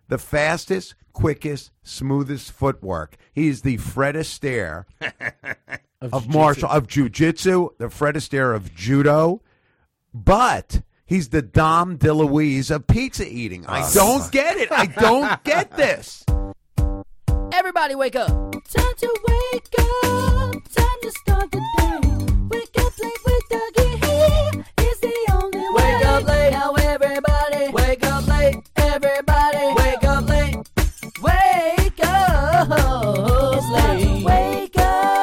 the fastest, quickest, smoothest footwork. He's the Fred Astaire of jiu-jitsu, the Fred Astaire of judo, but he's the Dom DeLuise of pizza eating. I don't get it. I don't get this. Everybody wake up. Time to wake up. Time to start the day. Wake up late with Dougie. He is the only way. Wake up late. Now everybody. Wake up late. Everybody. Wake up late. Wake up late. Wake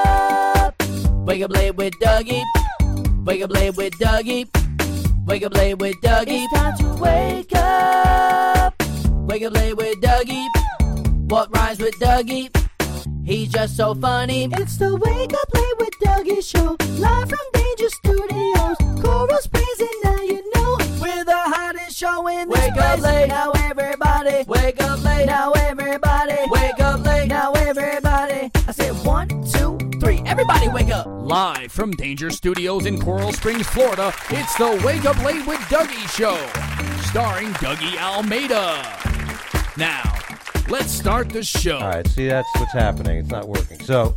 up. Wake up late with Dougie. Wake up late with Dougie. Wake up late with Dougie. It's time to wake up. Wake up late with Dougie. What rhymes with Dougie? He's just so funny. It's the Wake Up Late with Dougie show. Live from Danger Studios. Coral Springs and now you know. We're the hottest show in this Wake place. up late. Now everybody. Wake up late. Now everybody. Wake up late. Now everybody. I said 1, 2, 3. Everybody wake up. Live from Danger Studios in Coral Springs, Florida, it's the Wake Up Late with Dougie show, starring Dougie Almeida. Now, let's start the show. All right, see, that's what's happening. It's not working. So,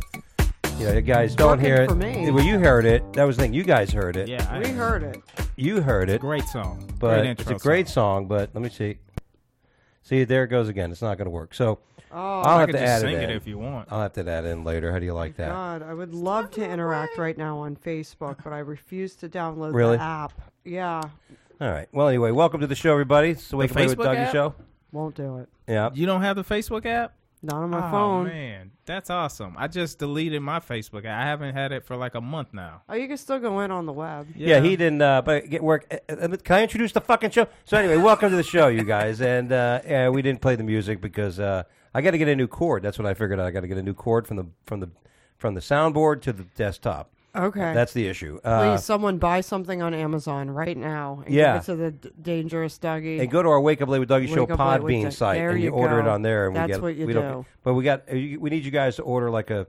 you guys don't Working hear it. for me. Well, you heard it. That was the thing. You guys heard it. Yeah, We heard it. You heard it. Great song. But Great it's intro a great song, but let me see. See, there it goes again. It's not going to work. So, Oh, I'll I have could to just add sing it it in. if you want. I'll have to add it in later. How do you like that? God, I would love to interact right now on Facebook, but I refuse to download Really? the app. Yeah, All right. Well, anyway, welcome to the show, everybody. It's the Wake Up Late with Facebook Dougie app? show. won't do it. Yeah. You don't have the Facebook app? Not on my Oh, phone. man. That's awesome. I just deleted my Facebook app. I haven't had it for like a month now. Oh, you can still go in on the web. Yeah, he didn't. But get work. Can I introduce the fucking show? So anyway, welcome to the show, you guys. And we didn't play the music because I got to get a new cord. That's what I figured out. I got to get a new cord from the soundboard to the desktop. Okay. That's the issue. Please, someone buy something on Amazon right now and Yeah. give it to the Dangerous Dougie. And go to our Wake Up Late with Dougie show Wake Up Late with Podbean Dougie. site, There and you you order go. it on there. And That's we get, what you we do. Don't, but we need you guys to order like a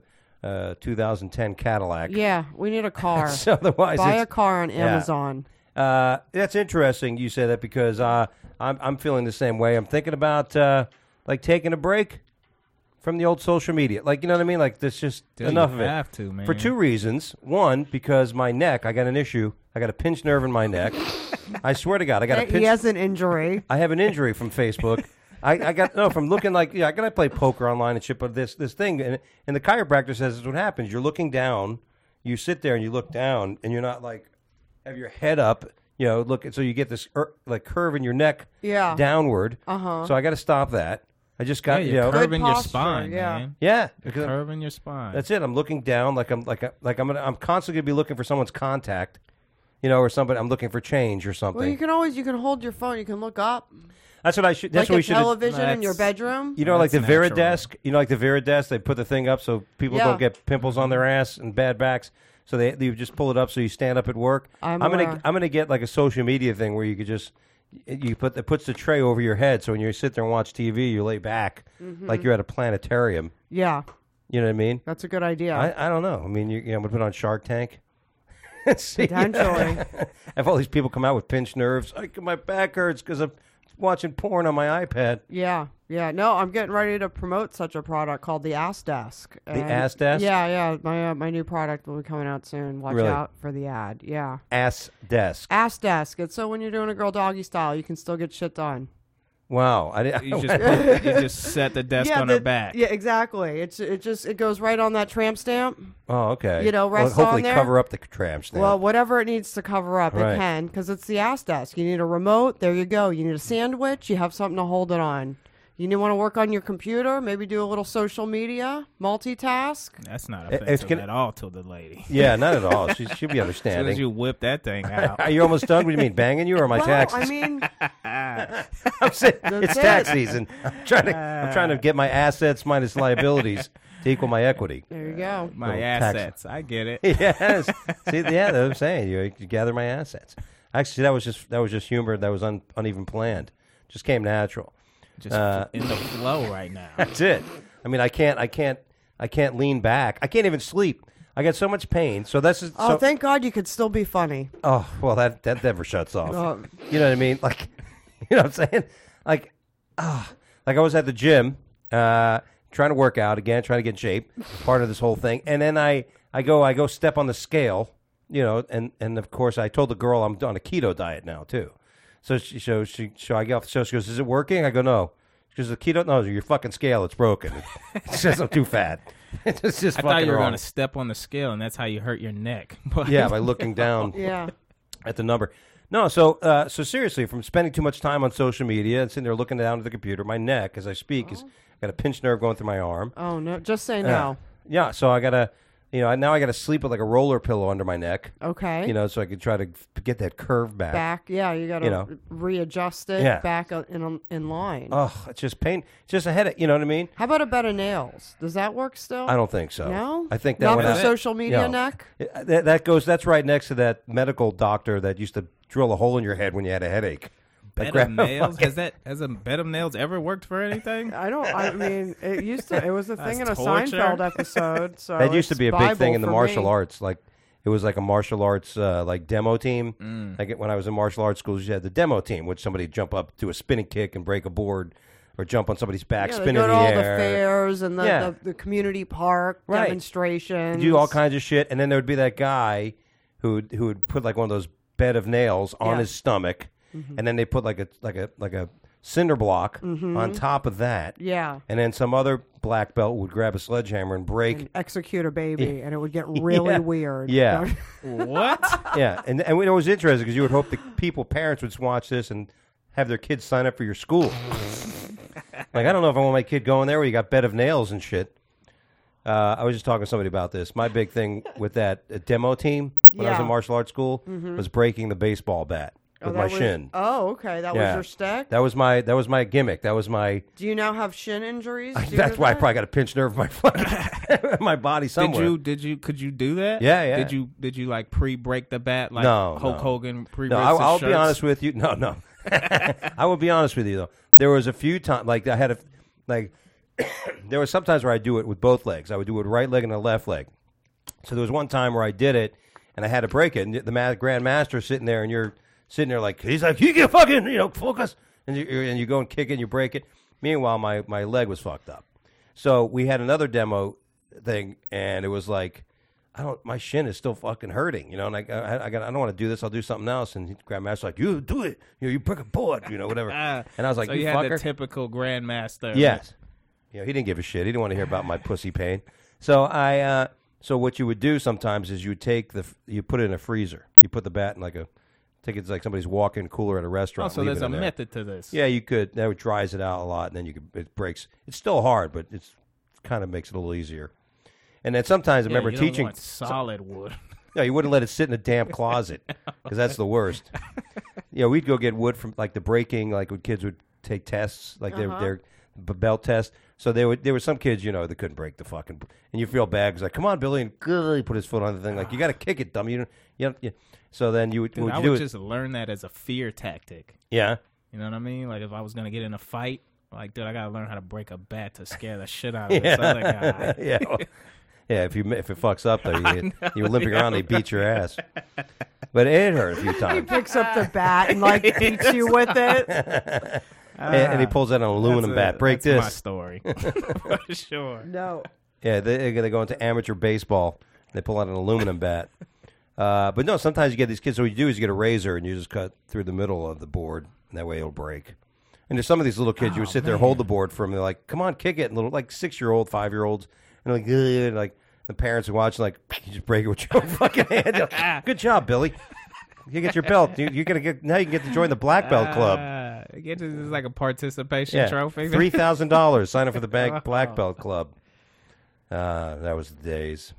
2010 Cadillac. Yeah, we need a car. So otherwise, buy it's- a car on yeah. Amazon. That's interesting. You say that because I'm feeling the same way. I'm thinking about like taking a break from the old social media. Like, you know what I mean? Like, there's just Dude, enough you of it. have to, man. For two reasons. One, because my neck, I got an issue. I got a pinched nerve in my neck. I swear to God, I got a He pinched. has an injury. I have an injury from Facebook. I got from looking like I gotta play poker online and shit. But this thing and the chiropractor says this is what happens. You're looking down. You sit there and you look down, and you're not like have your head up. You know, look. So you get this like curve in your neck. Yeah. Downward. Uh-huh. So I got to stop that. I just got you're Good curving your posture, spine, yeah. man. yeah. You're because curving your spine. that's it. I'm looking down like I'm constantly gonna be looking for someone's contact. You know, or somebody. I'm looking for change or something. Well, you can hold your phone. You can look up. That's what I should. That's like what a we should. television in your bedroom. You know, like the That's natural. Veridesk. You know, like the Veridesk. They put the thing up so people Yeah. don't get pimples on their ass and bad backs. So you just pull it up so you stand up at work. I'm gonna get like a social media thing where you could just it puts the tray over your head so when you sit there and watch TV you lay back like you're at a planetarium. Yeah, You know what I mean? that's a good idea. I don't know. I mean, I'm gonna put it on Shark Tank. See, Potentially. have all these people come out with pinched nerves. My back hurts because I'm watching porn on my iPad. Yeah. No, I'm getting ready to promote such a product called the Ass Desk. The Ass Desk? Yeah. My new product will be coming out soon. Watch Really? out for the ad. Yeah. Ass Desk. Ass Desk. It's so when you're doing a girl doggy style, you can still get shit done. Wow. You just set the desk on her back. Yeah, exactly. It goes right on that tramp stamp. Oh, okay. You know, well, rest hopefully on there. cover up the tramp stamp. Well, whatever it needs to cover up, Right. it can, because it's the Ass Desk. You need a remote. There you go. You need a sandwich. You have something to hold it on. You want to work on your computer, maybe do a little social media, multitask. That's not It's offensive gonna- at all to the lady. yeah, not at all. She'll be As soon as understanding. you whip that thing out. Are you almost done? What do you mean, banging you or my Well, taxes? I mean, I'm saying, it's That's tax it. season. I'm trying to get my assets minus liabilities to equal my equity. there you go. My Little tax- assets. I get it. Yes. See, yeah, that's what I'm saying. You gather my assets. Actually, that was just humor. That was uneven planned. Just came natural. Just in the flow right now. That's it. I mean, I can't lean back. I can't even sleep. I got so much pain. So this is. Oh, thank God you could still be funny. Oh, well, that never shuts off. Oh. You know what I mean? Like, you know what I'm saying? Like, Like I was at the gym, trying to work out again, trying to get in shape, part of this whole thing. And then I go step on the scale, and of course I told the girl I'm on a keto diet now too. So I get off the show. She goes, "Is it working?" I go, "No." She goes, "The keto? No, your fucking scale. It's broken. It says I'm too fat." It's just I fucking thought you were wrong. going to step on the scale, and that's how you hurt your neck. But Yeah, by looking down Yeah. at the number. No, so seriously, from spending too much time on social media and sitting there looking down at the computer, my neck, as I speak, is got a pinched nerve going through my arm. Oh no! Just say no. Yeah, so I gotta, now I gotta sleep with like a roller pillow under my neck. Okay. So I could try to get that curve back. Back. Yeah, you got to readjust it Yeah. back in line. Oh, it's just pain. It's just a headache. You know what I mean? How about a bed of nails? Does that work still? I don't think so. No. I think that Not went for out- social media No. neck. That's right next to that medical doctor that used to drill a hole in your head when you had a headache. bed of nails has a bed of nails ever worked for anything? I mean, it used to. It was a thing in a torture. Seinfeld episode. So That used to it's be a big Bible thing in the for martial me. arts. Like it was like a martial arts like demo team. Like when I was in martial arts schools, you had the demo team, which somebody jump up, do a spinning kick, and break a board, or jump on somebody's back, Yeah, spin they in go the to all the air. fairs and Yeah. the community park Right. demonstrations. Do all kinds of shit, and then there would be that guy who would put like one of those bed of nails on Yeah. his stomach, and then they put like a cinder block on top of that. Yeah. And then some other black belt would grab a sledgehammer and break. Execute a baby, and it would get really Yeah. weird. Yeah. What? Yeah, and it was interesting because you would hope the parents would watch this and have their kids sign up for your school. Like, I don't know if I want my kid going there where you got bed of nails and shit. I was just talking to somebody about this. My big thing with that demo team when I was Yeah. in martial arts school was breaking the baseball bat with my that was- shin. Oh, okay. That was Yeah. your stick. That was my gimmick. That was my. Do you now have shin injuries? due That's to why I that? probably got a pinched nerve in my fucking my body somewhere. Could you do that? Yeah, yeah. Did you like pre-break the bat like No, Hulk no. Hogan pre-rips No, his I'll be shirts? honest with you. No. I will be honest with you though. There was a few times, like I had a, like, there was sometimes where I do it with both legs. I would do it with right leg and the left leg. So there was one time where I did it and I had to break it. And the Grand Master sitting there, and you're sitting there like he's like, you can fucking focus, and you go and kick it and you break it. Meanwhile, my leg was fucked up. So we had another demo thing, and it was like, my shin is still fucking hurting, and I don't want to do this. I'll do something else. And Grandmaster's like, you do it, you break a board, whatever. And I was like, so you you had the fucker. typical grandmaster. Yes. He didn't give a shit. He didn't want to hear about my pussy pain. So so what you would do sometimes is you would you put it in a freezer. You put the bat in it's like somebody's walk-in cooler at a Oh, restaurant. so leave there's it a in there. method to this. Yeah, you could. That dries it out a lot, and then it breaks. It's still hard, but it's kind of makes it a little easier. And then sometimes I remember you don't teaching. want solid wood. No, you wouldn't let it sit in a damp closet because that's the worst. We'd go get wood from like the breaking, like when kids would take tests, like their belt test. So there were some kids, that couldn't break the fucking, and you feel bad because like, come on, Billy, and he put his foot on the thing, like you got to kick it, dummy. So then you would, Dude, what I you do would is- just learn that as a fear tactic. yeah. You know what I mean? Like if I was gonna get in a fight, like dude, I gotta learn how to break a bat to scare the shit out of this other guy. Yeah. Yeah, if it fucks up though, you're limping around, they beat your ass. But it hurt a few He times. picks up the bat and beats you with it. And he pulls out an aluminum bat. Break that's my this. story for sure. No. Yeah, they go into amateur baseball. They pull out an aluminum bat. But no, sometimes you get these kids. So what you do is you get a razor and you just cut through the middle of the board, and that way it'll break. And there's some of these little kids, you would sit there, hold the board for them. They're like, come on, kick it. And little, like 6-year-old, 5-year-olds. And they're like, ugh, and like the parents are watching, like, you just break it with your own fucking hand. You're like, good job, Billy. You get your belt. You're gonna get now. You get to join the black belt club. This is like a participation Yeah, trophy. $3,000. Sign up for the black belt club. That was the days.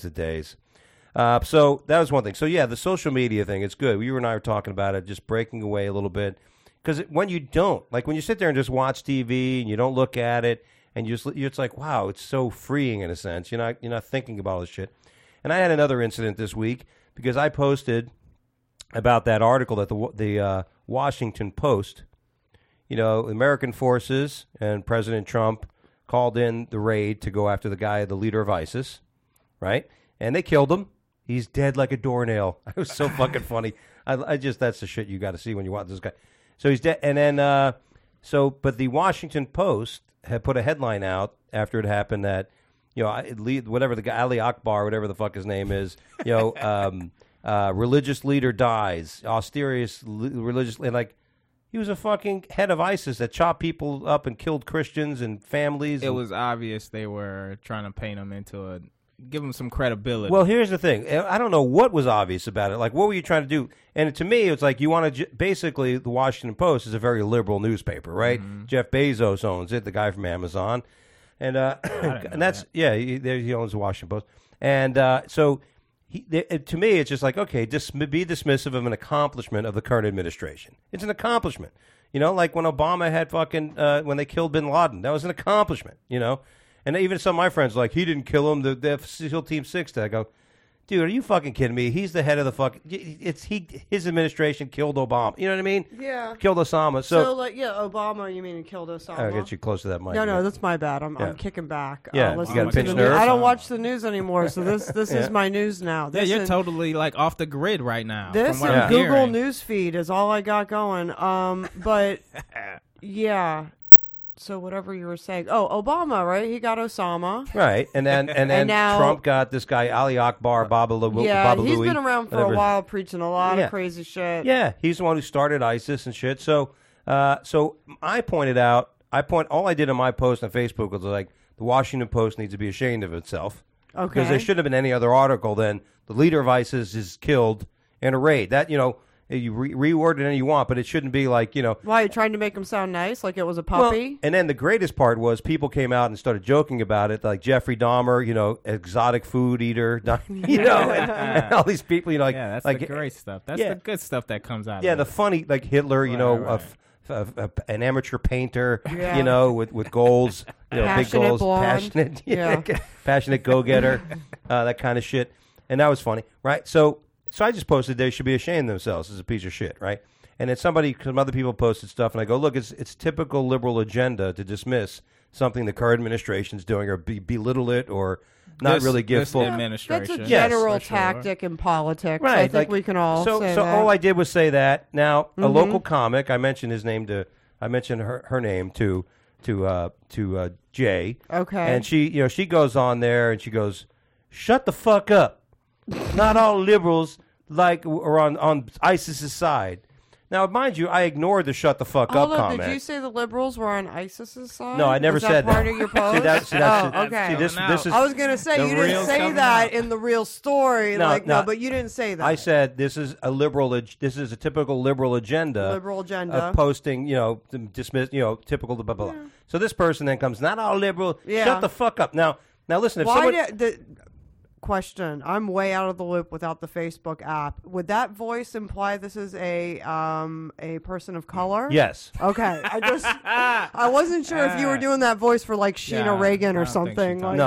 So that was one thing. So yeah, the social media thing, it's good. You and I were talking about it, just breaking away a little bit. Because when you don't, like when you sit there and just watch TV and you don't look at it, and it's like, wow, it's so freeing in a sense. You're not thinking about all this shit. And I had another incident this week because I posted about that article that the Washington Post, American forces and President Trump called in the raid to go after the leader of ISIS, right? And they killed him. He's dead like a doornail. It was so fucking funny. That's the shit you got to see when you watch this guy. So he's dead. And then but the Washington Post had put a headline out after it happened that, whatever the guy, Ali Akbar, whatever the fuck his name is, religious leader dies, austerious religious, and like, he was a fucking head of ISIS that chopped people up and killed Christians and families. It was obvious they were trying to paint him into give him some credibility. Well, here's the thing. I don't know what was obvious about it. Like, what were you trying to do? And to me, it's like you want to basically, the Washington Post is a very liberal newspaper, right? Jeff Bezos owns it, the guy from Amazon. And and that's, he owns the Washington Post. And so to me, it's just like, okay, just be dismissive of an accomplishment of the current administration. It's an accomplishment. Like when Obama had when they killed bin Laden, that was an accomplishment, And even some of my friends were like, he didn't kill him, the SEAL Team 6 did. I go, dude, are you fucking kidding me? He's the head of the his administration killed Obama. You know what I mean? Yeah. Killed Osama. So Obama, you mean he killed Osama? I'll get you close to that mic. No, that's my bad. I'm kicking back. Yeah, you listening got to pinched the news. nerve? I don't watch the news anymore, so this is my news now. Yeah, you're totally like off the grid right now. This from what and I'm Google hearing. News feed is all I got going. But yeah. So whatever you were saying. Oh, Obama, right? He got Osama. Right, and then now, Trump got this guy Ali Akbar, Babalu. Yeah, Baba he's Louie, been around for whatever. a while, preaching a lot of crazy shit. Yeah, he's the one who started ISIS and shit. So, I pointed out. All I did in my post on Facebook was like, the Washington Post needs to be ashamed of itself. Okay. Because there shouldn't have been any other article than the leader of ISIS is killed in a raid. That you reword it any you want, but it shouldn't be like, Why, you trying to make him sound nice, like it was a puppy? Well, and then the greatest part was people came out and started joking about it, like Jeffrey Dahmer, exotic food eater, and all these people, that's like the great stuff. That's the good stuff that comes out. Yeah, of the it. funny, like Hitler, Right. An amateur painter, Yeah. with goals, big Passionate goals, blonde. passionate go-getter, that kind of shit, and that was funny, right? So I just posted they should be ashamed of themselves as a piece of shit, right? And then some other people posted stuff, and I go, look, it's typical liberal agenda to dismiss something the current administration's doing or belittle it or not really give this full. administration. That's a Yes, general for sure. tactic in politics. Right, I think we can all so say so that. all I did was say that. Now a local comic, I mentioned his name I mentioned her name to Jay. Okay. And she goes on there and she goes, "Shut the fuck up. Not all liberals are on ISIS's side." Now, mind you, I ignored the "shut the fuck Hold up" on, comment. did you say the liberals were on ISIS's side? No, I never Is said that. Part that. of your post? See, that's okay. this is. I was gonna say The you didn't reel's say coming that out. in the real story. No, no. But you didn't say that. I said this is a liberal. This is a typical liberal agenda. Liberal agenda. Of posting, dismiss, typical blah blah blah. So this person then comes, not all liberal. Yeah. Shut the fuck up. Now listen. If Why someone, did the question? I'm way out of the loop without the Facebook app. Would that voice imply this is a person of color? yes. Okay. I wasn't sure if you were doing that voice for like Sheena Yeah, Reagan I or don't think something. she Like,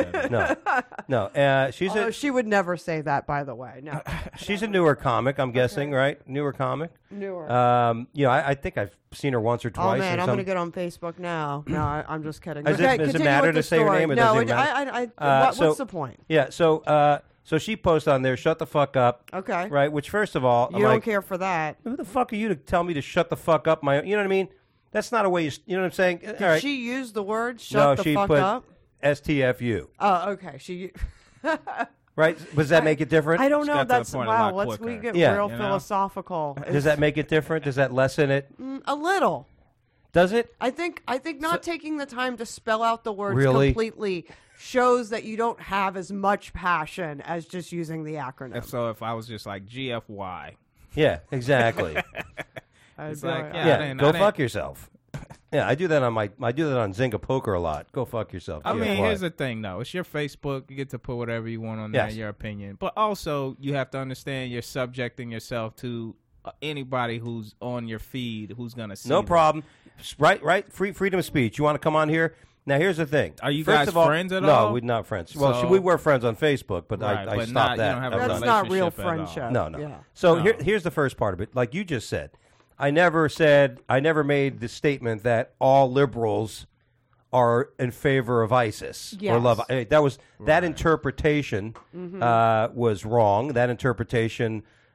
No. She's a she would never say that, by the way. No. she's a newer comic. I'm guessing, right? Newer comic. Newer. I think I've seen her once or twice. Oh man, or I'm gonna something. get on Facebook now. No, I'm just kidding. Does it continue matter with to the say her story. name, or No, doesn't it matter? what's the point? Yeah. So she posted on there, "Shut the fuck up." Okay. Right. Which, first of all, You I'm don't like, care for that. who the fuck are you to tell me to shut the fuck up? You know what I mean? That's not a way. You know what I'm saying? Did All right. she use the word no, "shut the she fuck put up"? STFU. Oh, okay. She. Right? Does that make it different? I don't know. got to the That's point a wow. lot We quicker. get Yeah. real You know? philosophical. Does that make it different? Does that lessen it? A little? Does it? I think not taking the time to spell out the words Really? completely shows that you don't have as much passion as just using the acronym. If I was just like GFY, Yeah, exactly. I'd it's be like, like, yeah, I Go didn't- fuck yourself. Yeah, I do that on Zynga Poker a lot. Go fuck yourself. I mean, GFY. here's the thing, though. It's your Facebook. You get to put whatever you want on there, Yes. your opinion. But also, you have to understand you're subjecting yourself to anybody who's on your feed who's going to see no this. problem. Right. Freedom of speech. You want to come on here? Now, here's the thing. Are you First guys of all, friends at no, all? we're not friends. Well, So- we were friends on Facebook, but Right, I but stopped not- you that. don't have I a was That's done. not real relationship at all. friendship. No. Yeah. So No. here's the first part of it. Like you just said, I never made the statement that all liberals are in favor of ISIS or Yes. love. That interpretation was wrong. That interpretation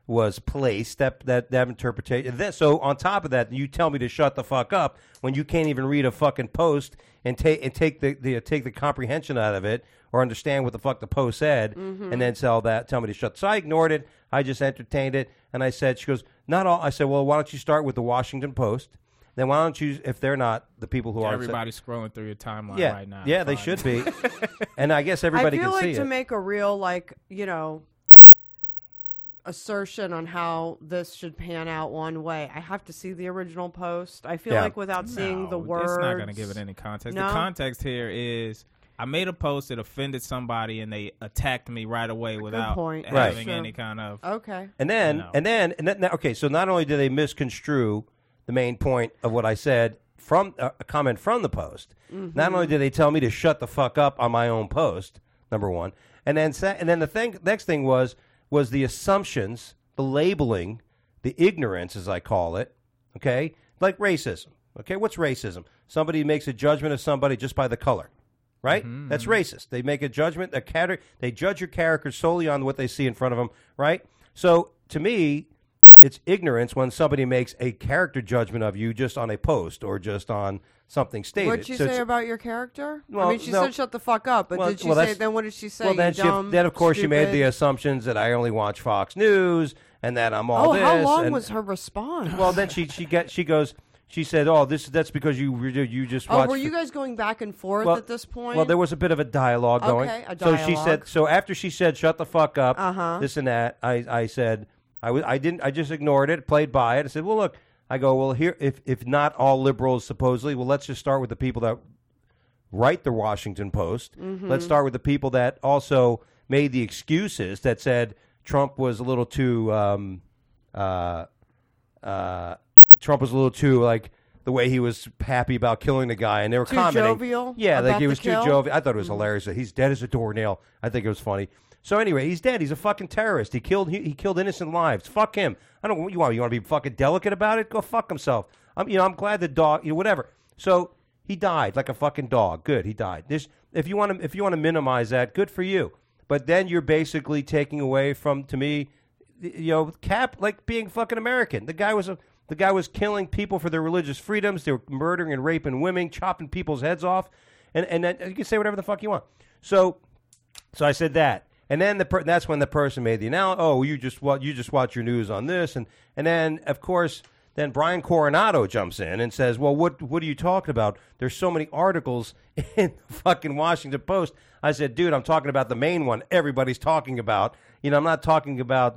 was placed, that interpretation. And then, so on top of that, you tell me to shut the fuck up when you can't even read a fucking post and take the comprehension out of it or understand what the fuck the post said, and then tell me to shut. So I ignored it. I just entertained it, and I said, she goes, not all. I said, well, why don't you start with the Washington Post? Then why don't you, if they're not the people who are everybody's scrolling through your timeline yeah, right now. yeah, they should be, and I guess everybody I feel can like see to it. make a real assertion on how this should pan out one way, I have to see the original post. I feel Yeah. like without seeing the words, it's not going to give it any context. No? The context here is I made a post that offended somebody and they attacked me right away without point. having Right. any kind of. Okay. And then, No. okay, so not only do they misconstrue the main point of what I said from a comment from the post, not only did they tell me to shut the fuck up on my own post, number one, and then the next thing was the assumptions, the labeling, the ignorance, as I call it, okay, like racism. Okay, what's racism? Somebody makes a judgment of somebody just by the color. Right? That's racist. They make a judgment, they judge your character solely on what they see in front of them, right? So, to me, it's ignorance when somebody makes a character judgment of you just on a post or just on something stated. What'd she So say it's- about your character? Well, I mean, she no. said shut the fuck up, but Well, did she well, say, that's- then what did she say? Well, then, you dumb, then of course, she made the stupid? assumptions that I only watch Fox News and that I'm all Oh, this. how long and- was her response? Well, then she said, "Oh, that's because you just Oh, watched." were you guys going back and forth Well, at this point? Well, there was a bit of a dialogue going. Okay, a So she dialogue. said. So after she said, "Shut the fuck up," Uh-huh. this and that, I said, I just ignored it, played by it. I said, "Well, look," I go, "Well, here, if not all liberals supposedly, well, let's just start with the people that write the Washington Post. Let's start with the people that also made the excuses that said Trump was a little too, like." The way he was happy about killing the guy, and they were Too commenting. jovial Yeah, like about he the was too kill? jovial. I thought it was hilarious that he's dead as a doornail. I think it was funny. So anyway, he's dead. He's a fucking terrorist. He killed innocent lives. Fuck him. I don't. You want to be fucking delicate about it? Go fuck himself. I'm glad the dog. Whatever. So he died like a fucking dog. Good. He died. If you want to minimize that, good for you. But then you're basically taking away from, to me, Cap, like being fucking American. The guy was killing people for their religious freedoms. They were murdering and raping women, chopping people's heads off, and then you can say whatever the fuck you want. So I said that, and then that's when the person made the announcement. Oh, you just watch your news on this, and then of course. Then Brian Coronado jumps in and says, well, what are you talking about? There's so many articles in the fucking Washington Post. I said, dude, I'm talking about the main one everybody's talking about. I'm not talking about,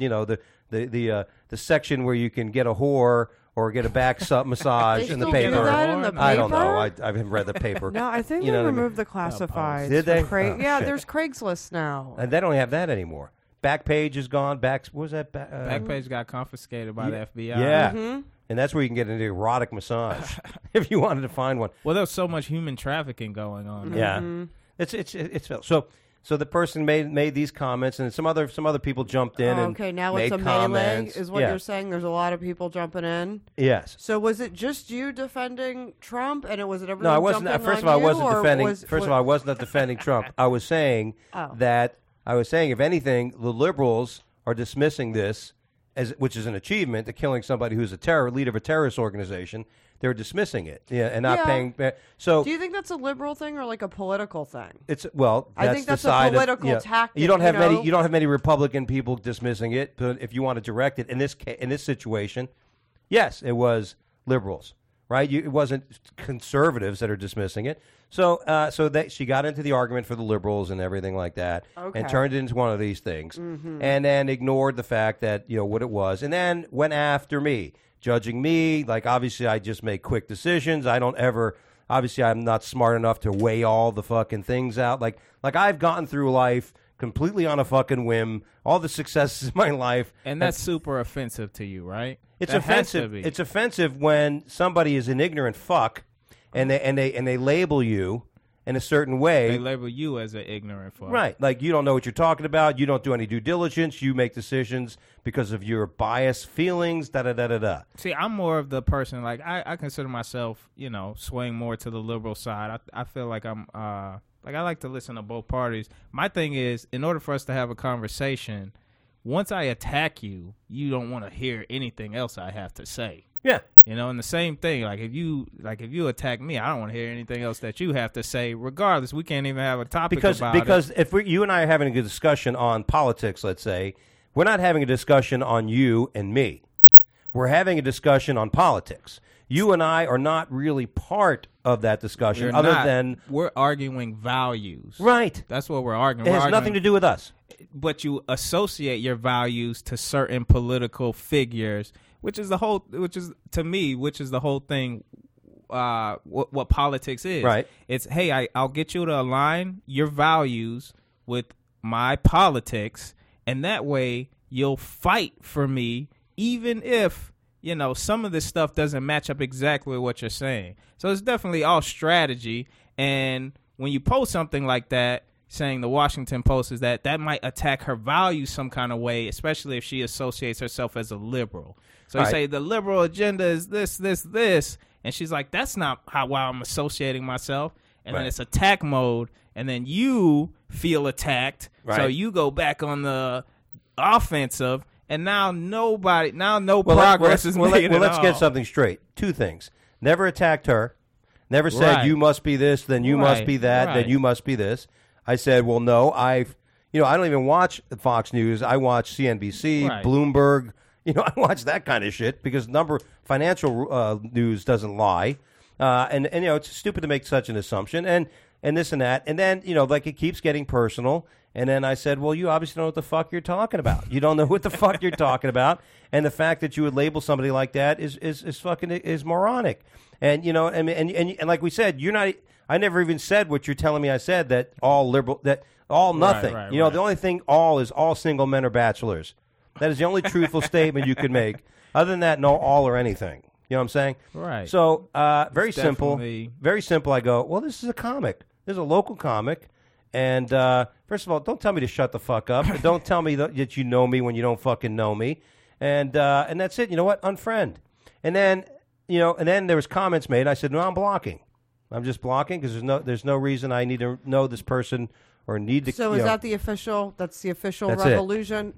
the section where you can get a whore or get a back massage They in the still do paper. that in the I don't know. paper? I haven't read the paper. No, I think You they know what I mean? removed the classifieds. Did for they? Craig- Oh, yeah, shit. there's Craigslist now. And they don't have that anymore. Backpage is gone. What was that? Backpage got confiscated by the FBI. Yeah. And that's where you can get an erotic massage if you wanted to find one. Well, there's so much human trafficking going on. Yeah, it's so the person made these comments, and some other people jumped in and Okay, now made it's a melee, comments. is what Yeah. you're saying. There's a lot of people jumping in. Yes. So was it just you defending Trump, and was it everyone? No, I wasn't. jumping First of on all, I you, wasn't or defending. was- First of all, I was not defending Trump. I was saying Oh. that if anything, the liberals are dismissing this which is an achievement, to killing somebody who's a leader of a terrorist organization. They're dismissing it, and not Yeah. paying. So Do you think that's a liberal thing or like a political thing? it's I that's think the that's a side political of, tactic, You don't have you know? You don't have many Republican people dismissing it, but if you want to direct it in this situation, yes, it was liberals, right? It wasn't conservatives that are dismissing it. So she got into the argument for the liberals and everything like that, Okay. and turned it into one of these things, and then ignored the fact that what it was, and then went after me, judging me. Like, obviously, I just make quick decisions. I don't ever. Obviously, I'm not smart enough to weigh all the fucking things out. Like I've gotten through life completely on a fucking whim. All the successes in my life, And that's super offensive to you, right? it's That has to offensive. be. It's offensive when somebody is an ignorant fuck, and they label you in a certain way. They label you as an ignorant fuck. Right. Like, you don't know what you're talking about. You don't do any due diligence. You make decisions because of your biased feelings, da-da-da-da-da. See, I'm more of the person, like, I consider myself, swaying more to the liberal side. I feel like I'm, I like to listen to both parties. My thing is, in order for us to have a conversation, once I attack you, you don't want to hear anything else I have to say. Yeah. You know, and the same thing, like if you attack me, I don't want to hear anything else that you have to say. Regardless, we can't even have a topic about it. Because if you and I are having a good discussion on politics, let's say, we're not having a discussion on you and me. We're having a discussion on politics. You and I are not really part of that discussion, than we're arguing values. Right. That's what we're arguing. It has nothing to do with us. But you associate your values to certain political figures, which is the whole thing. What politics is. Right. It's, hey, I'll get you to align your values with my politics, and that way you'll fight for me, even if, you know, some of this stuff doesn't match up exactly with what you're saying. So it's definitely all strategy. And when you post something like that, saying the Washington Post is that might attack her values some kind of way, especially if she associates herself as a liberal. So you say the liberal agenda is this, and she's like, that's not why I'm associating myself. And then it's attack mode, and then you feel attacked, so you go back on the offensive, and now no progress is made. Let's get something straight. Two things. Never attacked her. Never said you must be this, then you must be that, then you must be this. I said, well, no, I don't even watch Fox News. I watch CNBC, Bloomberg. You know, I watch that kind of shit because financial news doesn't lie. And you know, it's stupid to make such an assumption and this and that. And then, you know, like it keeps getting personal. And then I said, well, you obviously don't know what the fuck you're talking about. You don't know what the fuck you're talking about. And the fact that you would label somebody like that is moronic. And, you know, and like we said, I never even said what you're telling me I said, that all liberal, that all nothing. You know, the only thing is all single men are bachelors. That is the only truthful statement you could make. Other than that, no all or anything. You know what I'm saying? Right. So, very simple. Very simple. I go, well, this is a comic. This is a local comic. And first of all, don't tell me to shut the fuck up. Don't tell me that you know me when you don't fucking know me. And that's it. You know what? Unfriend. And then, you know, there was comments made. I said, no, I'm blocking. I'm just blocking because there's no reason I need to know this person or need to. So is that the official? That's the official that's resolution.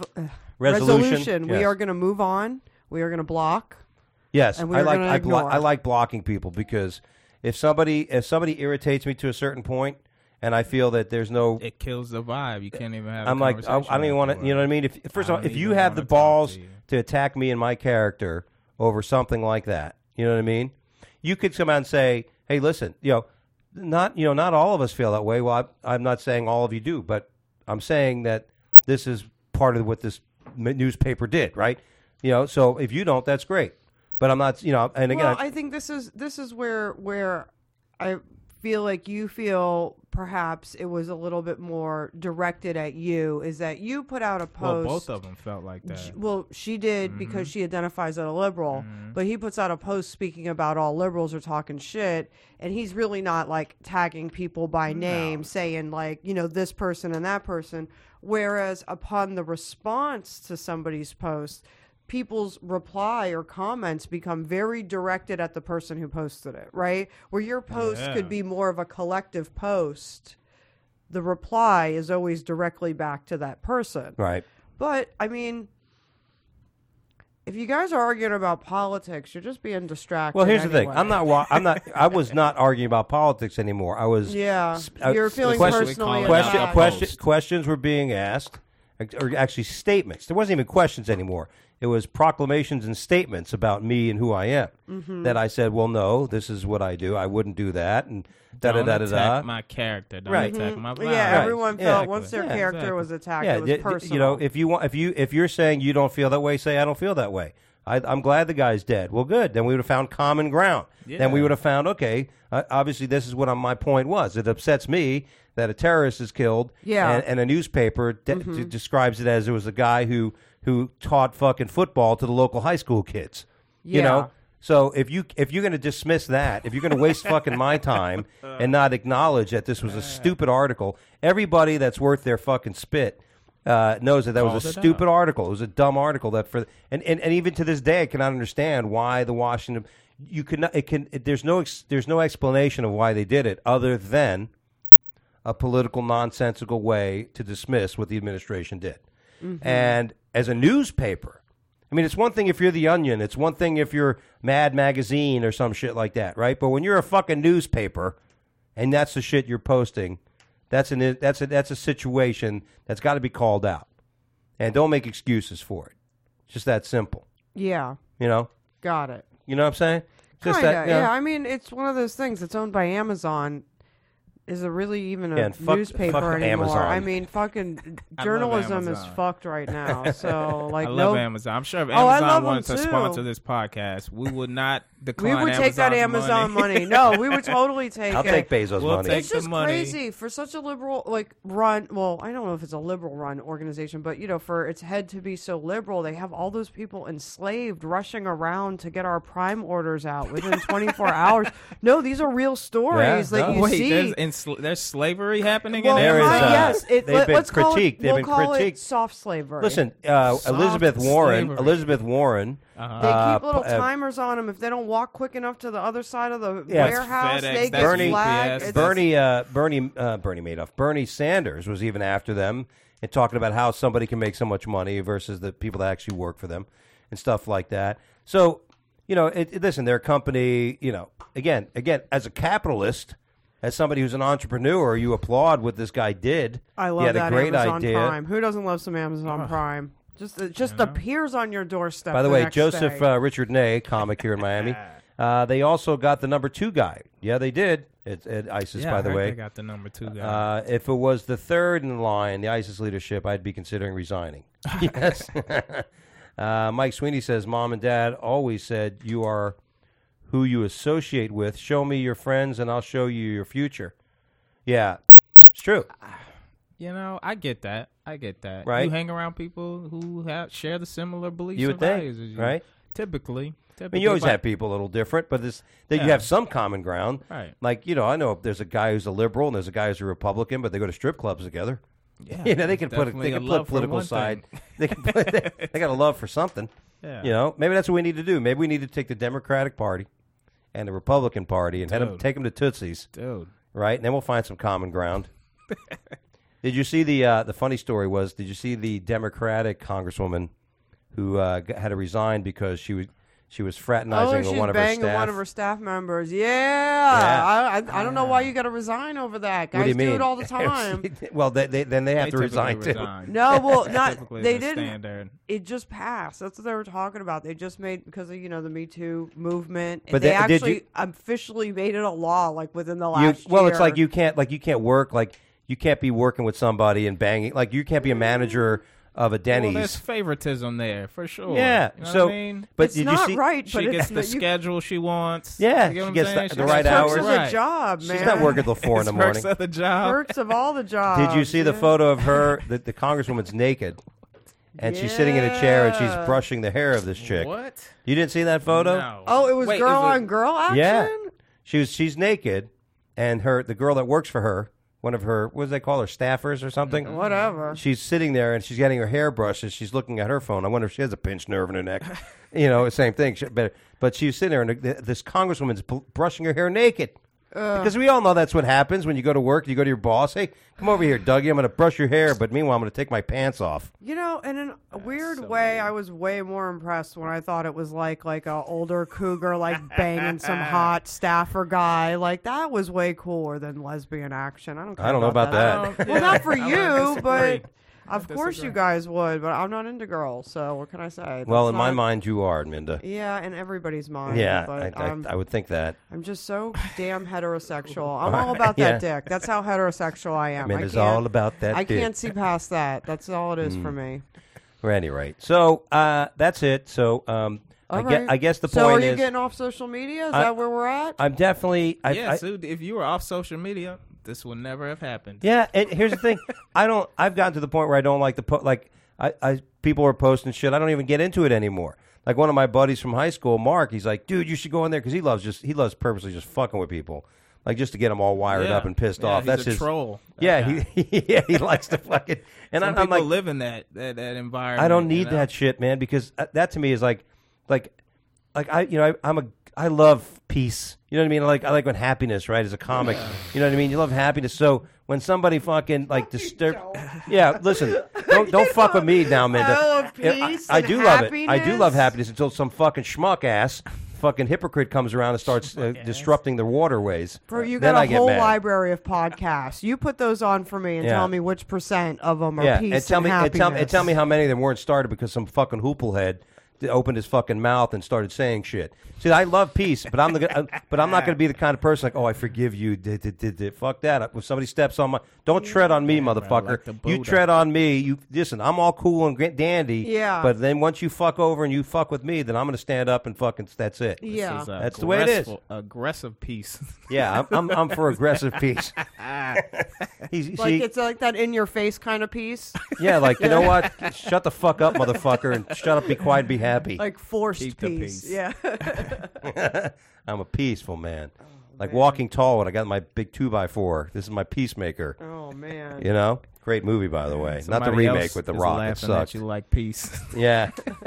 Resolution. We are going to move on. We are going to block. Yes, and I like blocking people because if somebody irritates me to a certain point, and I feel that there's no, it kills the vibe. You can't even have. I'm like, I don't even want to. You know what I mean? First of all, if you have the balls to attack me and my character over something like that, you know what I mean? You could come out and say, hey, listen, not all of us feel that way. Well, I'm not saying all of you do, but I'm saying that this is part of what this newspaper did, right? You know, so if you don't, that's great. But I'm not, and again, well, I think this is where I feel like you feel perhaps it was a little bit more directed at you, is that you put out a post. Well, both of them felt like that. Well, she did because she identifies as a liberal, but he puts out a post speaking about all liberals are talking shit, and he's really not like tagging people by name, saying like, this person and that person. Whereas upon the response to somebody's post, people's reply or comments become very directed at the person who posted it, right? Where your post could be more of a collective post, the reply is always directly back to that person. Right. But, I mean, if you guys are arguing about politics, you're just being distracted. Well, here's anyway. the thing. I was not arguing about politics anymore. I was. Yeah. You're feeling personally attacked. Questions were being asked, or actually statements. There wasn't even questions anymore. It was proclamations and statements about me and who I am. That I said, well, no, this is what I do. I wouldn't do that. And Don't attack my character. Don't attack my vibe. Yeah, everyone felt once their character was attacked, it was personal. If you're saying you don't feel that way, say I don't feel that way. I'm glad the guy's dead. Well, good. Then we would have found common ground. Yeah. Then we would have found, okay, obviously this is what my point was. It upsets me that a terrorist is killed. Yeah. And a newspaper describes it as it was a guy who taught fucking football to the local high school kids. Yeah. You know? So if you're going to dismiss that, if you're going to waste fucking my time and not acknowledge that this was a stupid article, everybody that's worth their fucking spit knows that was a stupid article. It was a dumb article and even to this day I cannot understand why the Washington there's no explanation of why they did it other than a political nonsensical way to dismiss what the administration did. And as a newspaper, I mean, it's one thing if you're the Onion, it's one thing if you're Mad Magazine or some shit like that, right? But when you're a fucking newspaper, and that's the shit you're posting, that's a situation that's got to be called out, and don't make excuses for it. It's just that simple. Yeah. You know. Got it. You know what I'm saying? Just Kinda, that. You know, yeah. I mean, it's one of those things. It's owned by Amazon. Is it really even a Yeah, and fuck newspaper anymore? Amazon. I mean, fucking I love journalism is Amazon. fucked right now. So, like, I love no, Amazon. I'm sure if Oh, I Amazon love wanted them to too. sponsor this podcast, we would not we decline. would take that Amazon's Amazon money. No, we would totally take I'll it. take Bezos' We'll money. take It's just the money. crazy for such a liberal run. Well, I don't know if it's a liberal run organization, but for its head to be so liberal, they have all those people enslaved, rushing around to get our Prime orders out within 24 hours. No, these are real stories Yeah, that no. you Wait, see. there's slavery happening Well, in There is, Amazon? yes, they've been let's call critiqued. it. They've We'll been call critiqued. it soft slavery. Listen, Soft Elizabeth Warren. slavery. Elizabeth Warren. They keep little p- timers on them. If they don't walk quick enough to the other side of the Yeah, it's warehouse, FedEx, they that's get Bernie- flagged. UPS, It's- Bernie Madoff. Bernie Sanders was even after them and talking about how somebody can make so much money versus the people that actually work for them and stuff like that. So, listen, their company, again, as a capitalist, as somebody who's an entrepreneur, you applaud what this guy did. I love he had that a great Amazon idea. Prime. Who doesn't love some Amazon Prime? It just appears on your doorstep. By the way, next Joseph day. Richard Ney, comic here in Miami, they also got the number 2 guy. Yeah, they did. At ISIS, Yeah, by I the heard way. they got the number 2 guy. If it was the third in line, the ISIS leadership, I'd be considering resigning. Yes. Mike Sweeney says, Mom and Dad always said you are who you associate with. Show me your friends and I'll show you your future. Yeah, it's true. I get that. Right. You hang around people who share the similar beliefs You would and think, values as you. right? Typically. I mean, you always but- have people a little different, but you Yeah. have some common ground. Right. Like, I know there's a guy who's a liberal and there's a guy who's a Republican, but they go to strip clubs together. Yeah, They can put definitely a put love for political one side. thing. They can they got a love for something. Yeah. Maybe that's what we need to do. Maybe we need to take the Democratic Party and the Republican Party and take them to Tootsie's, Dude. right? And then we'll find some common ground. Did you see the funny story was? Did you see the Democratic congresswoman who had to resign because she was fraternizing with she's one of her banging staff? one of her staff members. Yeah. I don't know why you got to resign over that. Guys What do you mean? it all the time. Well, then they have to They resign typically too. resign. No, well, not Typically they the didn't. standard. It just passed. That's what they were talking about. They just made because of the Me Too movement. But they did actually you- officially made it a law within the last Well, year. it's like you can't work you can't be working with somebody and banging you can't be a manager of a Denny's. Well, there's favoritism there for sure. Yeah, You know so- what I mean? but it's did not you see? right, but She it's gets the you- schedule she wants. Yeah, You get what she I'm gets saying? the She right gets hours. Perks of Right. the job, man. She's not working till 4 in the It's morning. perks of the job. Perks of all the jobs. Did you see the yeah. photo of her? The congresswoman's naked, and she's sitting in a chair and she's brushing the hair of this chick. What? You didn't see that photo? No. Oh, it was Wait, girl is it- on girl action. Yeah, she's naked, and the girl that works for her, one of her, what do they call her, staffers or something? Whatever. She's sitting there and she's getting her hair brushed and she's looking at her phone. I wonder if she has a pinched nerve in her neck. Same thing. But she's sitting there and this congresswoman's brushing her hair naked. Because we all know that's what happens when you go to work. You go to your boss. Hey, come over here, Dougie. I'm going to brush your hair. But meanwhile, I'm going to take my pants off. And in a weird way, I was way more impressed when I thought it was like a older cougar banging some hot staffer guy. Like that was way cooler than lesbian action. I don't care. I don't know about that. Well, not for I would you, disagree. but of course disagree. you guys would. But I'm not into girls, so what can I say? Well, That's in my not- mind, you are, Minda. Yeah, in everybody's mind. Yeah, but I would think that. I'm just so damn heterosexual. I'm all about that dick. That's how heterosexual I am. Minda's I can't, all about that I dick. can't see past that. That's all it is for me. At any rate. So that's it. So All right. I guess the So point are you is getting off social media? Is that where we're at? I'm definitely. Yeah, so if you were off social media, this would never have happened. Yeah, and here's the thing. I've gotten to the point where I don't like to people are posting shit. I don't even get into it anymore. Like one of my buddies from high school, Mark, he's like, dude, you should go in there because he loves purposely just fucking with people, like just to get them all wired Yeah. up and pissed Yeah, off. he's That's a his troll. That Yeah, guy. he likes to fucking. And Some I'm people like, live in that environment. I don't need you know? that shit, man, because that to me is like I'm I love peace. You know what I mean? I like when happiness, right? As a comic, you know what I mean. You love happiness. So when somebody fucking like disturb, yeah. Listen, don't fuck with me now, man. I love peace I and do love it. I do happiness. love happiness until some fucking schmuck ass. Fucking hypocrite comes around and starts disrupting the waterways. Bro, you Then got I a get whole mad. library of podcasts. You put those on for me and Yeah. tell me which % of them are peace and tell me, happiness. and tell me how many of them weren't started because some fucking hooplehead opened his fucking mouth and started saying shit. See, I love peace, but I'm not going to be the kind of person like, oh, I forgive you. Fuck that. If somebody steps on my, don't tread on me, motherfucker. like the You Buddha. tread on me. You listen. I'm all cool and dandy. Yeah. But then once you fuck over and you fuck with me, then I'm going to stand up and fucking. That's it. Yeah. This is That's the way it is. Aggressive peace. Yeah, I'm for aggressive peace. Like See, it's like that in your face kind of peace. yeah, like you know what? Shut the fuck up, motherfucker, and shut up, be quiet, and be happy. Like forced Keep the peace. peace. Yeah. I'm a peaceful man. Like Walking Tall when I got my big 2x4. This is my peacemaker. Oh man. You know? Great movie, by the way. Not the Somebody remake else with The is Rock. It laughing sucked. at you like peace. Yeah.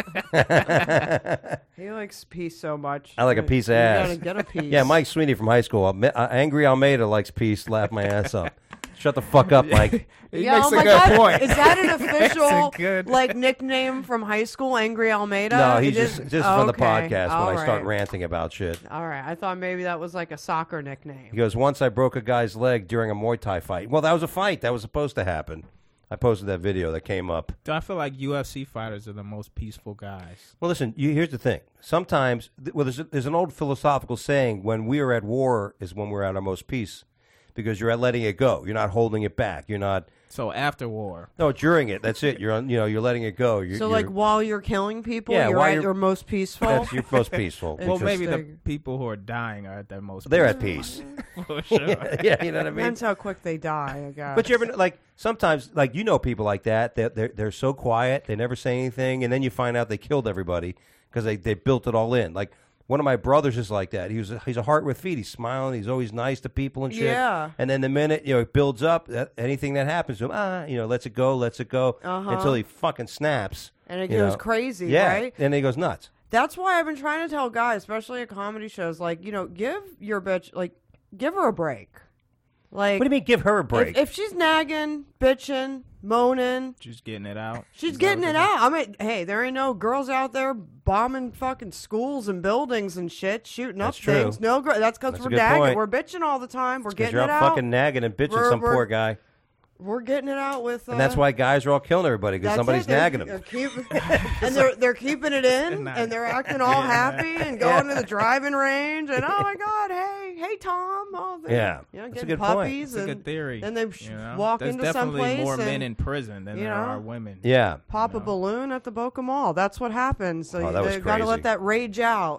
He likes peace so much. I like a piece of You ass. gotta get a piece. Yeah, Mike Sweeney from high school. Angry Almeida likes peace. Laugh my ass up. Shut the fuck up, Mike. He Yeah, makes oh a my good God. point. Is that an official good- like nickname from high school, Angry Almeida? No, he's It is- just from the okay. podcast All when I start right. ranting about shit. All right, I thought maybe that was like a soccer nickname. He goes, once I broke a guy's leg during a Muay Thai fight. Well, that was a fight. That was supposed to happen. I posted that video that came up. I feel like UFC fighters are the most peaceful guys. Well, listen, here's the thing. Sometimes, there's an old philosophical saying, when we are at war is when we're at our most peace. Because you're letting it go. You're not holding it back. You're not... So after war, No, during it. That's it. You're letting it go. So like while you're killing people, Yeah, you're while at you're- your most peaceful. That's your most peaceful. well, maybe the Interesting. people who are dying are at their most. They're at peaceful. peace. For sure. Yeah, you know what I mean? Depends how quick they die, I guess. But you ever, like, sometimes, like, people like that. They're so quiet. They never say anything. And then you find out they killed everybody because they built it all in. Like, one of my brothers is like that. He's a heart with feet. He's smiling. He's always nice to people and shit. Yeah. And then the minute it builds up, anything that happens to him, lets it go, until he fucking snaps. And it you goes know. crazy, Yeah. right? And he goes nuts. That's why I've been trying to tell guys, especially at comedy shows, like, give your bitch, like, give her a break. Like, What do you mean, give her a break? If she's nagging, bitching, moaning, Just getting it out. she's getting it out. I mean, hey, there ain't no girls out there bombing fucking schools and buildings and shit, shooting That's up true. things. No, that's because That's a we're good nagging. point. We're bitching all the time. We're Because getting you're it out out. fucking nagging and bitching We're- some we're- poor guy. We're getting it out with. And that's why guys are all killing everybody, because That's somebody's it. They're- nagging they're them. and they're keeping it in, and they're acting all happy and going to the driving range, and oh my God, hey Tom, oh Yeah. getting That's a good point. puppies, It's a and good theory. then they you know? walk There's into definitely someplace more and men in prison than you there know? are women. Yeah. pop a balloon at the Boca Mall. That's what happens. So Oh, that was you got to crazy. let that rage out.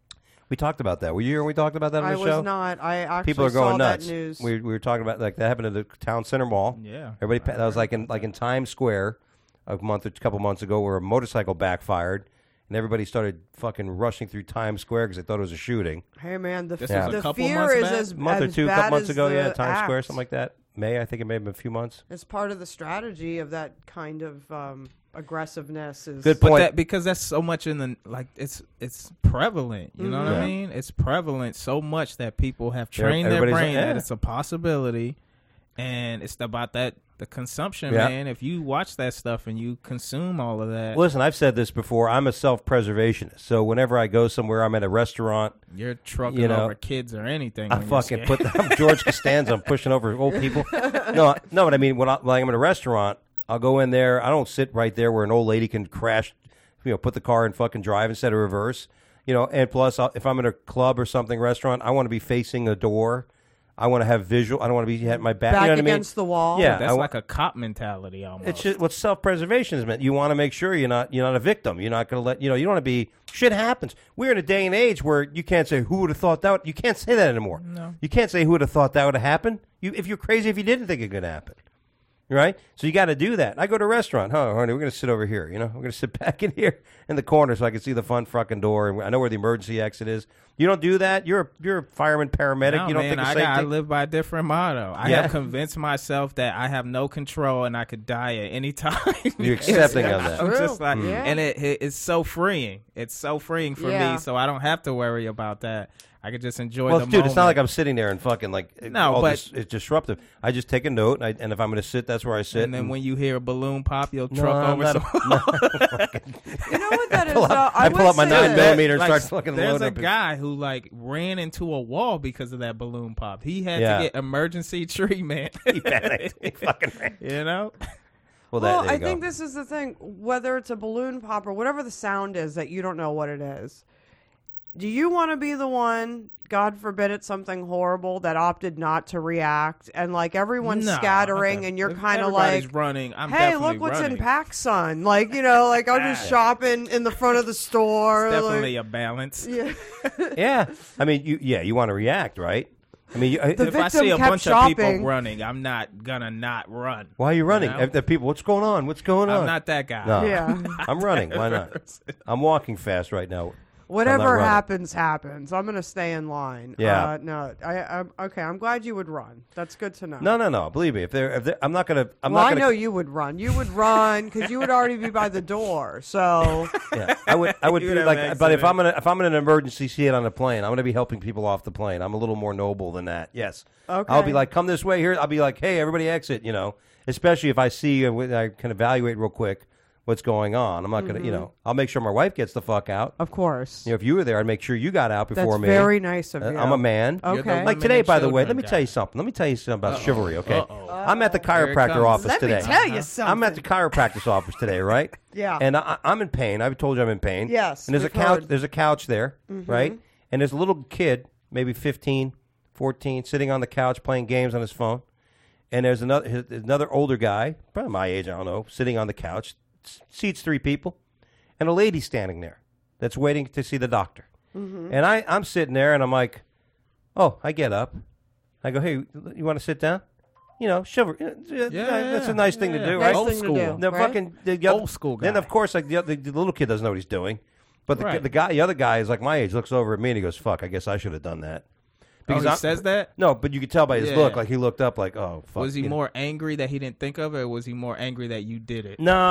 We talked about that. Were you here when we talked about that on I the was show? not. I actually People are saw going nuts. that news. We were talking about like that happened at the town center mall. Yeah. Everybody that was like in Times Square a couple months ago, where a motorcycle backfired and everybody started fucking rushing through Times Square because they thought it was a shooting. Hey man, the, This was a the couple fear months is back? as A month or as two, a bad couple months as ago, the yeah, Times Square, act. something like that. May, I think it may have been a few months. It's part of the strategy of that kind of aggressiveness. Is Good But point. because that's so much in the it's prevalent. You know what Yeah. I mean? It's prevalent so much that people have They're- trained their everybody's brain like, that yeah. it's a possibility, and it's about the consumption, Yeah. man. If you watch that stuff and you consume all of that, Listen, I've said this before. I'm a self-preservationist. So whenever I go somewhere, I'm at a restaurant. you're trucking You know, over kids or anything. I when you're fucking scared. I'm George Costanza. I'm pushing over old people. No, but I mean, when I'm at a restaurant, I'll go in there. I don't sit right there where an old lady can crash, put the car in fucking drive instead of reverse. And plus, if I'm at a club or something, restaurant, I want to be facing a door. I want to have visual. I don't want to be at my back. back You know what I mean? against the wall. Yeah. That's I like a cop mentality almost. It's just what self-preservation is meant. You want to make sure you're not a victim. You're not going to let you don't want to be. Shit happens. We're in a day and age where you can't say who would have thought that. You can't say that anymore. No. You can't say who would have thought that would have happened. If you're crazy, if you didn't think it could happen. Right? So you got to do that. I go to a restaurant. Huh, honey, we're going to sit over here. We're going to sit back in here in the corner so I can see the front fucking door. And I know where the emergency exit is. You don't do that? You're a fireman, paramedic. No, you don't man, think of safety? I live by a different motto. I have convinced myself that I have no control and I could die at any time. You're accepting of that. I'm just like, Yeah. and it's so freeing. It's so freeing for Yeah. me, so I don't have to worry about that. I could just enjoy Well, the dude, moment. it's not like I'm sitting there and fucking like No, all but- this, it's disruptive. I just take a note, and if I'm going to sit, that's where I sit. And then when you hear a balloon pop, you'll No, truck I'm over not some. You know what that is? pull up- though? I pull would up my say 9 that- millimeter and Like, start fucking there's loading a up his- guy who like ran into a wall because of that balloon pop. He had Yeah. to get emergency treatment. He panicked. He fucking ran. You know? Well, Well, there you I go. think this is the thing. Whether it's a balloon pop or whatever the sound is that you don't know what it is, do you want to be the one, God forbid it's something horrible, that opted not to react and like everyone's No, scattering okay. and you're If kind of everybody's like, running. I'm hey, definitely look what's running. in PacSun. Like, like I'm just shopping in the front of the store. Definitely like, a balance. yeah. Yeah, I mean, you want to react, right? I mean, The If I victim see a kept bunch of shopping. people running, I'm not gonna not run. why are you running? You know? If the people, what's going on? What's going on? I'm not that guy. No. Yeah. I'm running. Why not? I'm walking fast right now. Whatever running. happens, happens. I'm gonna stay in line. Yeah. No. I'm okay. I'm glad you would run. That's good to know. No. Believe me, if they're I'm not gonna. I'm Well, not I gonna. know you would run. You would run because you would already be by the door. So Yeah, I would. You be would like, have but if accident. I'm in an emergency seat on a plane, I'm gonna be helping people off the plane. I'm a little more noble than that. Yes. Okay. I'll be like, come this way here. I'll be like, hey, everybody, exit. Especially if I see I can evaluate real quick what's going on. I'm not gonna. I'll make sure my wife gets the fuck out. of course, If you were there, I'd make sure you got out before that's me. very nice of you. I'm a man. Okay. You're the Like women today, and by the way, children let me guy. tell you something. Let me tell you something about chivalry, okay? Uh-oh. I'm at the Here it chiropractor comes. office Let today. me tell you something. I'm at the chiropractor's office today, right? Yeah. And I'm in pain. I've told you I'm in pain. Yes, And there's a we've couch. heard. Mm-hmm. There's a couch there, right? And there's a little kid, maybe 15, 14, sitting on the couch playing games on his phone. And there's another older guy, probably my age, I don't know, sitting on the couch. Seats 3 people, and a lady standing there that's waiting to see the doctor. Mm-hmm. And I'm sitting there, and I'm like, oh, I get up. I go, hey, you want to sit down? Chivalry. That's a nice thing to do, Nice right? Old thing to school. do. The right? fucking Old school Then guy. of course, like the little kid doesn't know what he's doing, but Right. the other guy is like my age, looks over at me and he goes, "Fuck, I guess I should have done that." Because he says that? No, but you could tell by his Yeah. look, like he looked up, like, "Oh, fuck." Was he more angry that he didn't think of it, or was he more angry that you did it? No,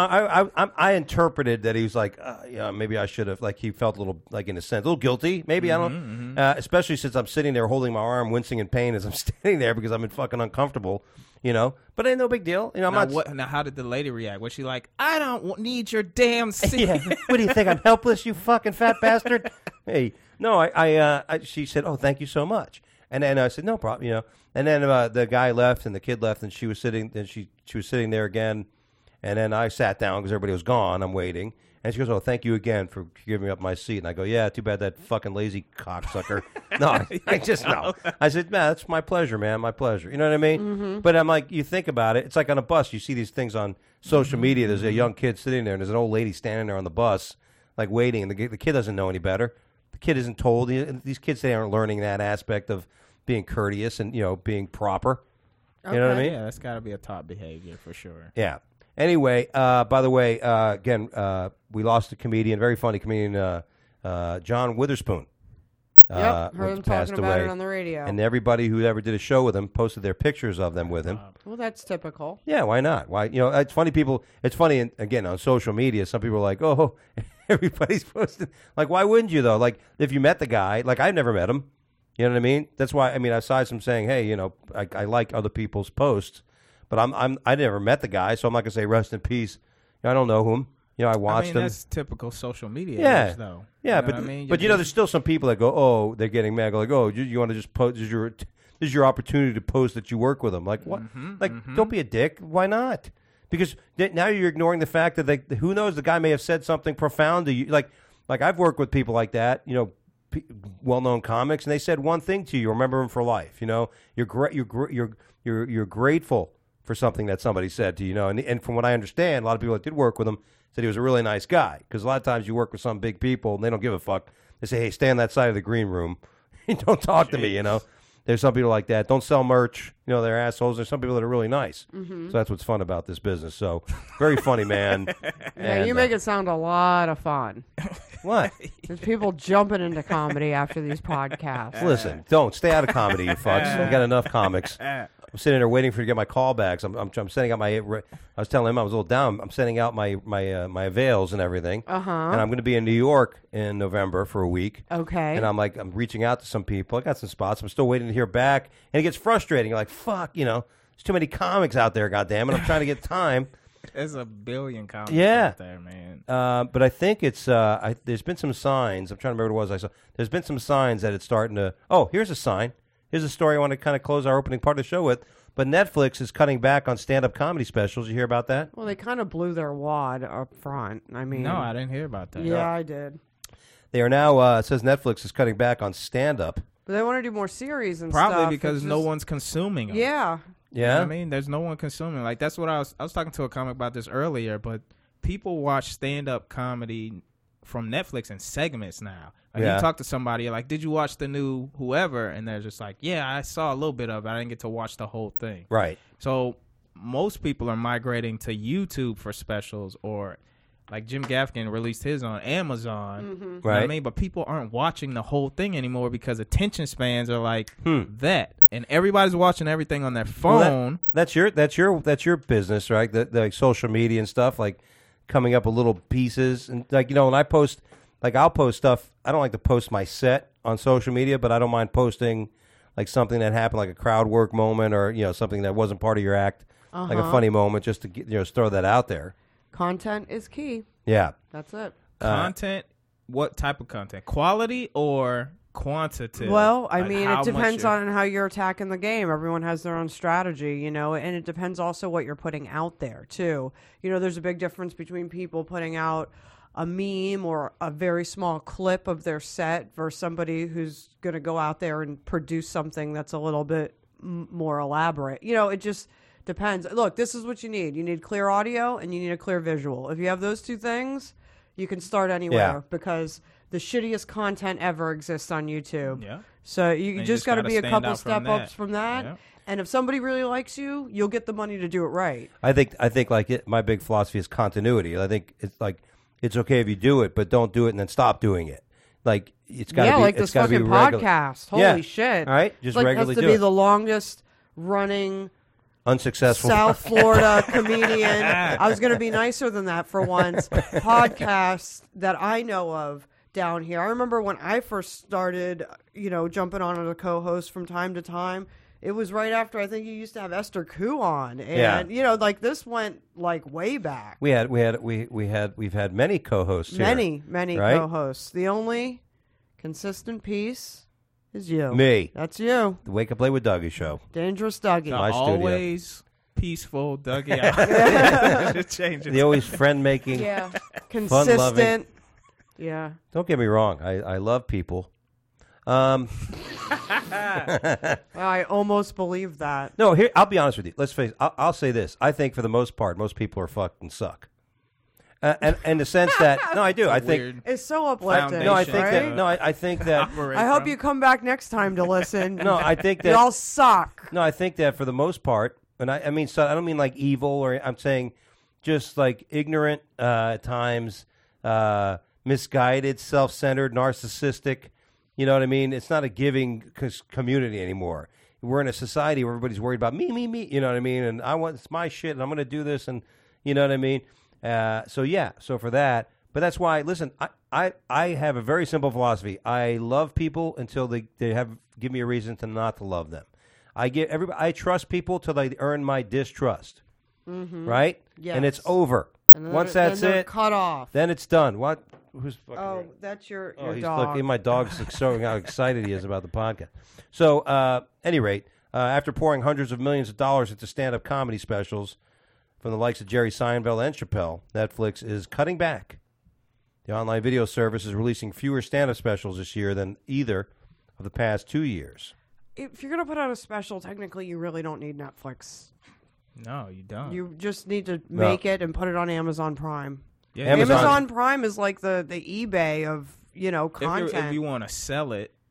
I interpreted that he was like, maybe I should have. Like he felt a little, like in a sense, a little guilty. Maybe I don't. Especially since I'm sitting there holding my arm, wincing in pain as I'm standing there because I'm fucking uncomfortable. But ain't no big deal. I'm Now, not. now, how did the lady react? Was she like, I don't need your damn seat? Yeah. What do you think? I'm helpless, you fucking fat bastard. Hey, no, she said, "Oh, thank you so much." And then I said, "No problem," And then the guy left and the kid left, and she was sitting. Then she was sitting there again, and then I sat down because everybody was gone. I'm waiting, and she goes, "Oh, thank you again for giving up my seat." And I go, "Yeah, too bad that fucking lazy cocksucker." No, I just no. I said, "Man, that's my pleasure, man, my pleasure." You know what I mean? Mm-hmm. But I'm like, you think about it. It's like on a bus. You see these things on social media. There's a young kid sitting there, and there's an old lady standing there on the bus, like waiting, and the kid doesn't know any better. The kid isn't told. These kids, they aren't learning that aspect of being courteous and being proper. You know what I mean? Yeah, that's got to be a top behavior for sure. Yeah. Anyway, by the way, again, we lost a comedian, very funny comedian, John Witherspoon. Yep, heard which him passed talking about away. it on the radio. And everybody who ever did a show with him posted their pictures of them with him. Well, that's typical. Yeah, why not? Why? It's funny. It's funny. Again, on social media, some people are like, "Oh, everybody's posting." Like, why wouldn't you though? Like, if you met the guy, like I've never met him. You know what I mean? That's why. I mean, aside from saying, "Hey, I like other people's posts," but I never met the guy, so I'm not gonna say rest in peace. I don't know whom. I watched him. That's typical social media Yeah. age, though. Yeah, You know but what I mean? but You're there's still some people that go, oh, they're getting mad. Like, oh, you want to just post? This is your opportunity to post that you work with them. Like, what? Don't be a dick. Why not? Because now you're ignoring the fact that who knows, the guy may have said something profound to you. Like I've worked with people like that. Well-known comics, and they said one thing to you. Remember them for life. You're grateful for something that somebody said to you. And from what I understand, a lot of people that did work with him said he was a really nice guy. Because a lot of times you work with some big people and they don't give a fuck. They say, "Hey, stay on that side of the green room. Don't talk to me." There's some people like that. Don't sell merch. You know, they're assholes. There's some people that are really nice. So that's what's fun about this business. So very funny, man. Yeah, And, you make it sound a lot of fun. What? There's people jumping into comedy after these podcasts. Listen, don't stay out of comedy, you fucks. We got enough comics. I'm sitting there waiting for you to get my callbacks. I'm sending out my. I was telling him I was a little down. I'm sending out my avails and everything. And I'm going to be in New York in November for a week. Okay. And I'm reaching out to some people. I got some spots. I'm still waiting to hear back, and it gets frustrating. You're like, fuck, there's too many comics out there. Goddamn it! I'm trying to get time. There's a billion comics Yeah. out there, man. But I think it's there's been some signs. I'm trying to remember what it was I saw. There's been some signs that it's starting to. Oh, here's a sign. Here's a story I want to kind of close our opening part of the show with. But Netflix is cutting back on stand-up comedy specials. You hear about that? Well, they kind of blew their wad up front. I mean, No, I didn't hear about that. yeah, I did. They are now. It says Netflix is cutting back on stand-up. But they want to do more series and Probably stuff. because It's no just- one's consuming them. Yeah. You know Yeah. what I mean, there's no one consuming. Like that's what I was talking to a comic about this earlier. But people watch stand-up comedy from Netflix in segments now. Like Yeah. you talk to somebody, you're like, did you watch the new whoever? And they're just like, yeah, I saw a little bit of it. I didn't get to watch the whole thing. Right. So most people are migrating to YouTube for specials, or like Jim Gaffigan released his on Amazon. You know what I Right. mean? But people aren't watching the whole thing anymore because attention spans are like that. And everybody's watching everything on their Well, phone. that's your business, right? The like social media and stuff, like coming up with little pieces and like when I post, like I'll post stuff. I don't like to post my set on social media, but I don't mind posting like something that happened, like a crowd work moment, or something that wasn't part of your act, like a funny moment, just to just throw that out there. Content is key. Yeah. That's it. Content, what type of content? Quality or quantitative? Well, I Like mean, how it much depends you're- on how you're attacking the game. Everyone has their own strategy, and it depends also what you're putting out there, too. There's a big difference between people putting out a meme or a very small clip of their set versus somebody who's going to go out there and produce something that's a little bit more elaborate. It just depends. Look, this is what you need. You need clear audio and you need a clear visual. If you have those two things, you can start anywhere Yeah. because the shittiest content ever exists on YouTube. Yeah. So you And you just just got to gotta be a stand couple out from step ups that. from that. Yeah. And if somebody really likes you, you'll get the money to do it right. I think like my big philosophy is continuity. I think it's like it's okay if you do it, but don't do it and then stop doing it. Like it's got to be like it's this gotta fucking be regular. podcast. Holy Yeah. shit. All right, It's just like regularly has to do be it. the longest running Unsuccessful. South Florida comedian. I was going to be nicer than that for once. Podcast that I know of down here. I remember when I first started, jumping on as a co-host from time to time. It was right after I think you used to have Esther Koo on, and like this went like way back. We've had many co-hosts here. Many right? co-hosts. The only consistent piece is you. Me. That's you. The Wake Up Late with Dougie show. Dangerous Dougie. My studio. always peaceful Dougie. Should change it. The always friend-making. Yeah. Fun-loving. Consistent. Yeah. Don't get me wrong. I love people. I almost believe that. No, here I'll be honest with you. Let's face it. I'll say this. I think for the most part, most people are fucking suck. And in the sense that no, I do. I think Weird It's so uplifting. no, I foundation. think right? that no, I think that operate I hope from. you come back next time to listen. no, I think that Y'all suck. no, I think that for the most part, and I mean, so I don't mean like evil, or I'm saying just like ignorant at times, misguided, self-centered, narcissistic. You know what I mean? It's not a giving community anymore. We're in a society where everybody's worried about me. You know what I mean? And it's my shit, and I'm going to do this, and you know what I mean? So for that, but that's why. Listen, I have a very simple philosophy. I love people until they give me a reason to not to love them. I trust people till they earn my distrust. Right? Yes. And it's over. And then Once they're- that's then they're it, cut off. then it's done. What? Who's fucking? Oh, ringing? that's your He's dog. looking. My dog's showing how excited he is about the podcast. So, any rate, after pouring hundreds of millions of dollars into stand-up comedy specials from the likes of Jerry Seinfeld and Chappelle, Netflix is cutting back. The online video service is releasing fewer stand-up specials this year than either of the past 2 years. If you're going to put out a special, technically you really don't need Netflix. No, you don't. You just need to make it and put it on Amazon Prime. yeah, Amazon- Amazon Prime is like the eBay of, if content. you want to sell it,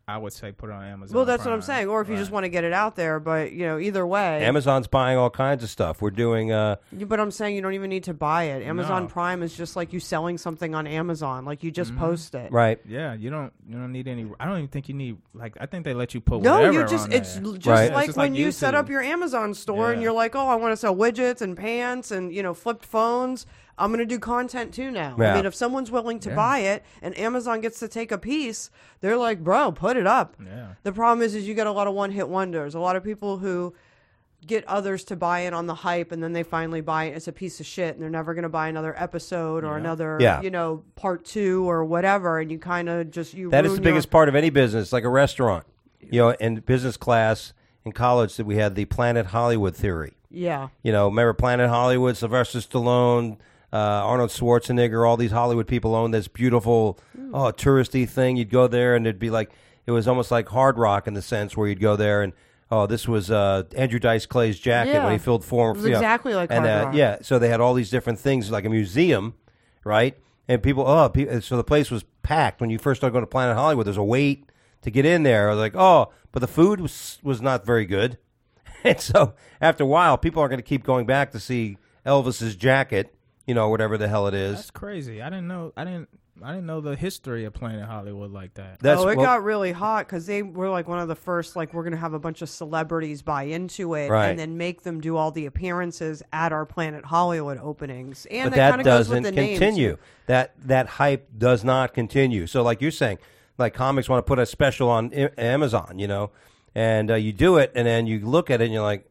I would say put it on Amazon. Well, that's what I'm Prime. saying. Or if you just want to get it out there, but either way. Amazon's buying all kinds of stuff. We're doing. But I'm saying you don't even need to buy it. Amazon No. Prime is just like you selling something on Amazon. Like you just post it. Right. Yeah, you don't need any. I don't even think you need. Like, I think they let you put No, whatever you just on it's there. just Right. like It's just when like you set YouTube. up your Amazon store and Yeah. you're like, oh, I want to sell widgets and pants and flipped phones. I'm going to do content too now. Yeah. I mean, if someone's willing to buy it and Amazon gets to take a piece, they're like, bro, put it up. Yeah. The problem is you get a lot of one-hit wonders. A lot of people who get others to buy in on the hype and then they finally buy it. It's a piece of shit and they're never going to buy another episode or another, part 2 or whatever. And you kind of just, That is the biggest part of any business, like a restaurant. In business class in college, that we had the Planet Hollywood theory. Yeah. Remember Planet Hollywood, Sylvester Stallone, Arnold Schwarzenegger, all these Hollywood people own this beautiful, touristy thing. You'd go there and it'd be like, it was almost like Hard Rock in the sense where you'd go there and, this was Andrew Dice Clay's jacket when he filled form. It was exactly like and, Hard Rock. Yeah, so they had all these different things, like a museum, right? And people, so the place was packed. When you first started going to Planet Hollywood, there's a wait to get in there. I was like, but the food was not very good. And so after a while, people are going to keep going back to see Elvis's jacket, whatever the hell it is. That's crazy. I didn't know the history of Planet Hollywood like that. It got really hot because they were like one of the first, like, we're going to have a bunch of celebrities buy into it and then make them do all the appearances at our Planet Hollywood openings. And But that that kind of goes with doesn't the name, continue. too. That hype does not continue. So like you're saying, like comics want to put a special on Amazon, and you do it, and then you look at it and you're like,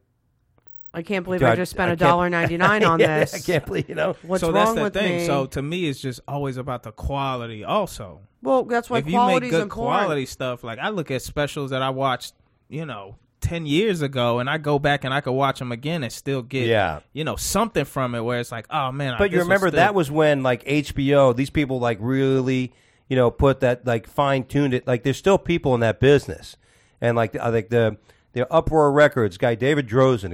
I can't believe Dude, I just spent I can't- $1.99 on Yeah, this. I can't believe, What's so wrong that's the with thing. me? So to me, it's just always about the quality. Also, Well, that's why if you make quality's good important. quality stuff, like I look at specials that I watched, 10 years ago, and I go back and I could watch them again and still get, something from it. Where it's like, oh man, But you remember that was when like HBO, these people like really, put that like fine tuned it. Like there's still people in that business, and like I think the Uproar Records guy David Drozen,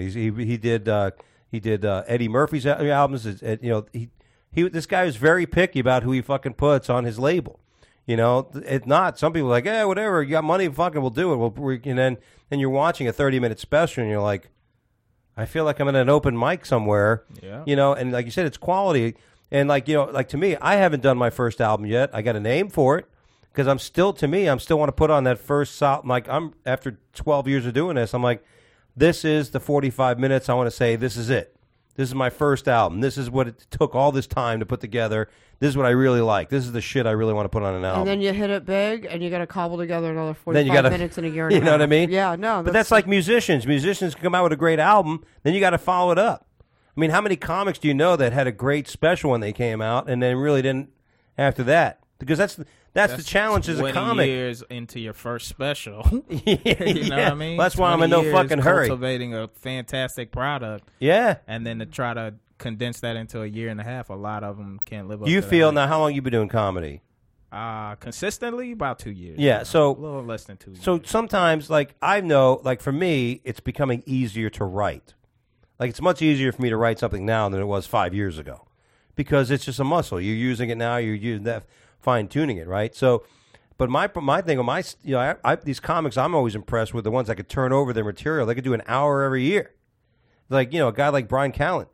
he did Eddie Murphy's albums. This guy was very picky about who he fucking puts on his label. It's not. Some people are like, whatever. You got money, fucking, we'll do it. And then you're watching a 30-minute special, and you're like, I feel like I'm in an open mic somewhere. Yeah. And like you said, it's quality. And like to me, I haven't done my first album yet. I got a name for it because I'm still want to put on that first song. Like I'm after 12 years of doing this, I'm like, this is the 45 minutes. I want to say this is it. This is my first album. This is what it took all this time to put together. This is what I really like. This is the shit I really want to put on an album. And then you hit it big, and you got to cobble together another 45 then you gotta, minutes in a year and a half. You know what I mean? Yeah, no. But that's like musicians. Musicians can come out with a great album, then you got to follow it up. I mean, how many comics do you know that had a great special when they came out and then really didn't after that? Because that's the challenge as a 20 comic. years into your first special. You know what I mean? Well, that's why I'm in 20 no years fucking hurry. Cultivating a fantastic product. Yeah. And then to try to condense that into a year and a half, a lot of them can't live up You to feel that. now, how long you been doing comedy? Consistently, about 2 years. Yeah, so a little less than 2 years. So sometimes, like I know, like for me, it's becoming easier to write. Like it's much easier for me to write something now than it was 5 years ago, because it's just a muscle. You're using it now. You're using that, fine tuning it, right? So, but my thing on my, these comics, I'm always impressed with the ones that could turn over their material. They could do an hour every year. Like a guy like Brian Callen.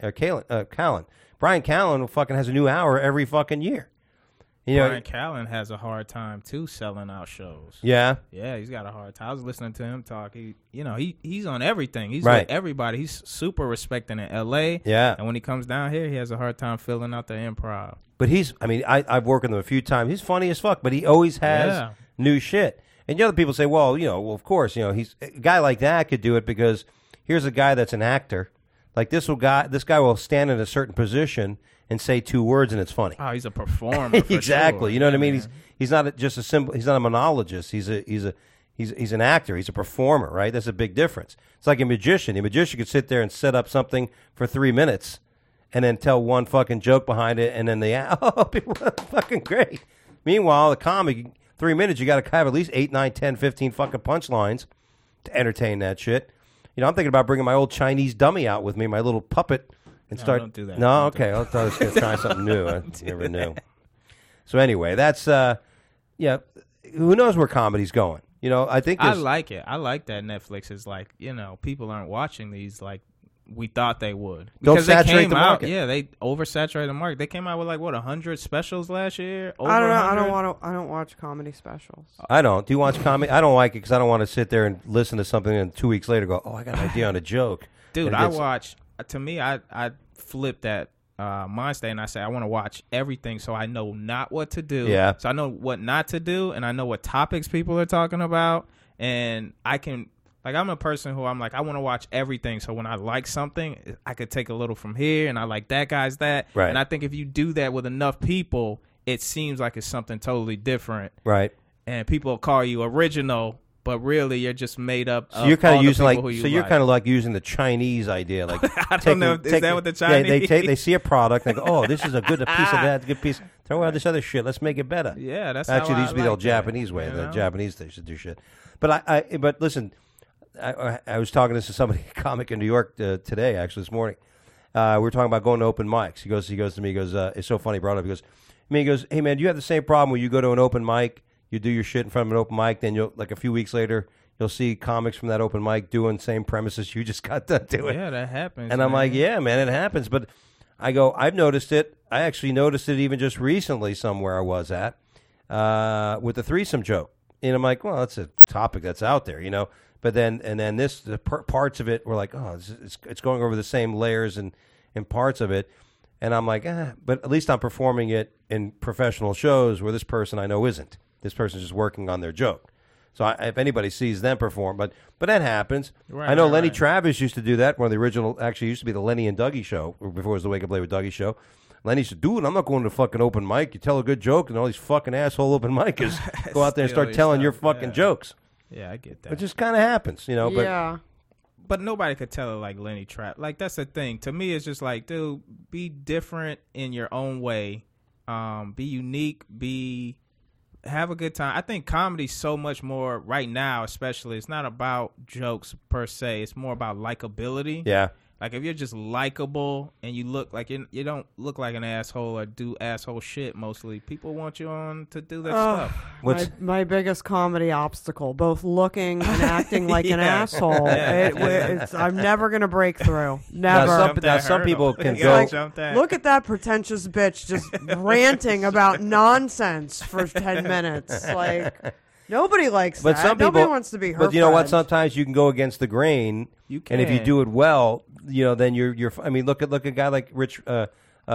Brian Callen fucking has a new hour every fucking year. Brian Callen has a hard time too selling out shows. Yeah, yeah, he's got a hard time. I was listening to him talk. He's on everything. He's right. with everybody. He's super respecting in L.A. Yeah, and when he comes down here, he has a hard time filling out the improv. But I've worked with him a few times. He's funny as fuck, but he always has new shit. And the other people say, well, of course, he's a guy like that could do it because here's a guy that's an actor. Like this guy will stand in a certain position and say 2 words and it's funny. Oh, he's a performer. Exactly. Sure. You know what I mean? He's not just a simple. He's not a monologist. He's an actor. He's a performer. Right. That's a big difference. It's like a magician. A magician could sit there and set up something for 3 minutes, and then tell one fucking joke behind it, and then people are fucking great. Meanwhile, the comic, 3 minutes, you got to have at least 8, 9, 10, 15 fucking punchlines to entertain that shit. I'm thinking about bringing my old Chinese dummy out with me, my little puppet. And start. Don't do that. No, okay. I thought I was going to try something new. I never knew. So anyway, that's Who knows where comedy's going? You know, I think I there's- like it. I like that Netflix is like, people aren't watching these like we thought they would. Don't Because they saturate came the out, market. yeah, they oversaturated the market. They came out with like 100 specials last year. Over I don't know. 100? I don't watch comedy specials. I don't. Do you watch comedy? I don't like it because I don't want to sit there and listen to something and 2 weeks later go, oh, I got an idea on a joke. Dude, And it I gets- watch. To me, I flip that mind state and I say I want to watch everything so I know not what to do. Yeah. So I know what not to do and I know what topics people are talking about and I can. Like, I'm a person who I'm like, I want to watch everything. So when I like something, I could take a little from here, and I like that guy's that. Right. And I think if you do that with enough people, it seems like it's something totally different. Right. And people call you original, but really you're just made up So you're kind of using who you you're like. kind of like using the Chinese idea, like I don't know. Is that what the Chinese? they see a product, and they go, oh, this is a piece of that, a good piece. Throw out this other shit. Let's make it better. Yeah, that's actually how these used to be I the like old that, Japanese way. you The know? Japanese they should do shit. But but listen, I was talking to somebody, a comic in New York today, actually this morning. We were talking about going to open mics. He goes to me. He goes, it's so funny. He brought it up. He goes, hey man, do you have the same problem where you go to an open mic, you do your shit in front of an open mic, then you'll like a few weeks later you'll see comics from that open mic doing same premises you just got done doing. Yeah, that happens. And I'm man. like, yeah, man, it happens. But I go, I've noticed it. I actually noticed it even just recently somewhere I was at with the threesome joke. And I'm like, well, that's a topic that's out there, you know. But then the parts of it were like, oh, it's going over the same layers and parts of it. And I'm like, but at least I'm performing it in professional shows where this person I know isn't. This person's just working on their joke. So if anybody sees them perform, but that happens. Right, I know right, Lenny right. Travis used to do that. One of the original, actually used to be the Lenny and Dougie show before it was the Wake Up Late with Dougie show. Lenny said, dude, I'm not going to fucking open mic. You tell a good joke and all these fucking asshole open micers go out there and Steal start your telling your stuff, fucking yeah. jokes. Yeah, I get that. It just kind of happens, you know. But Yeah. But nobody could tell it like Lenny Trap. Like, that's the thing. To me, it's just like, dude, be different in your own way. Be unique. Have a good time. I think comedy's so much more right now, especially. It's not about jokes per se. It's more about likability. yeah. Like, if you're just likable and you look like you don't look like an asshole or do asshole shit mostly, people want you on to do that stuff. What's My biggest comedy obstacle, both looking and acting like an Yeah. asshole. Yeah. I'm never going to break through. Never. Jump that some hurdle. people can You go- gotta jump that. Look at that pretentious bitch just ranting about nonsense for 10 minutes. Like, nobody likes But that. some Nobody people wants to be her But you know what? friend. Sometimes you can go against the grain. You And if you can. do it well, you know, then you're. I mean, look at a guy like Rich Don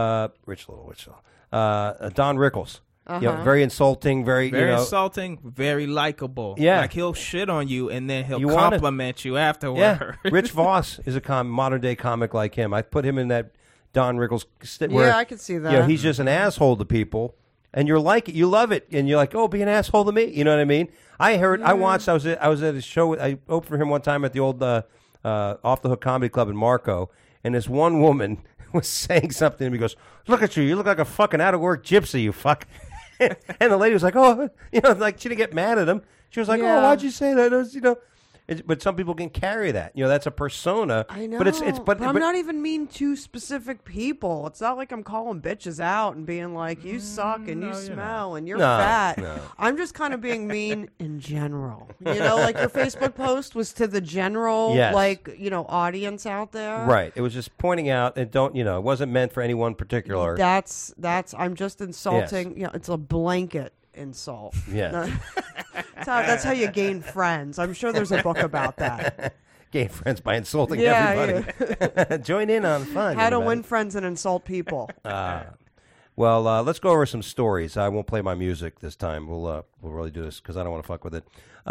Rickles. You know, very insulting, very Very you know, insulting, very likable. Yeah. Like, he'll shit on you and then he'll You wanna- compliment you afterward. Yeah, Rich Voss is a modern day comic like him. I put him in that Don Rickles. Yeah, I could see that. You know, he's just an asshole to people, and you're like it, you love it, and you're like, oh, be an asshole to me. You know what I mean? I watched. I was at a show. I opened for him one time at the old Off the Hook Comedy Club in Marco, and this one woman was saying something, and he goes, "Look at you! You look like a fucking out of work gypsy, you fuck." And the lady was like, "Oh, you know," like she didn't get mad at him. She was like, Yeah. "Oh, why'd you say that?" It was, you know. But some people can carry that. You know, that's a persona. I know. But it's but I'm not even mean to specific people. It's not like I'm calling bitches out and being like, you suck and you smell and you're No, fat. no. I'm just kind of being mean in general. You know, like your Facebook post was to the general, Yes. like, you know, audience out there. Right. It was just pointing out, and don't, you know, it wasn't meant for anyone particular. That's I'm just insulting. You know, it's a blanket insult. Yeah. That's how you gain friends. I'm sure there's a book about that. Gain friends by insulting Yeah, everybody. Join in on fun. How to everybody. win friends and insult people. Well, let's go over some stories. I won't play my music this time. We'll really do this because I don't want to fuck with it.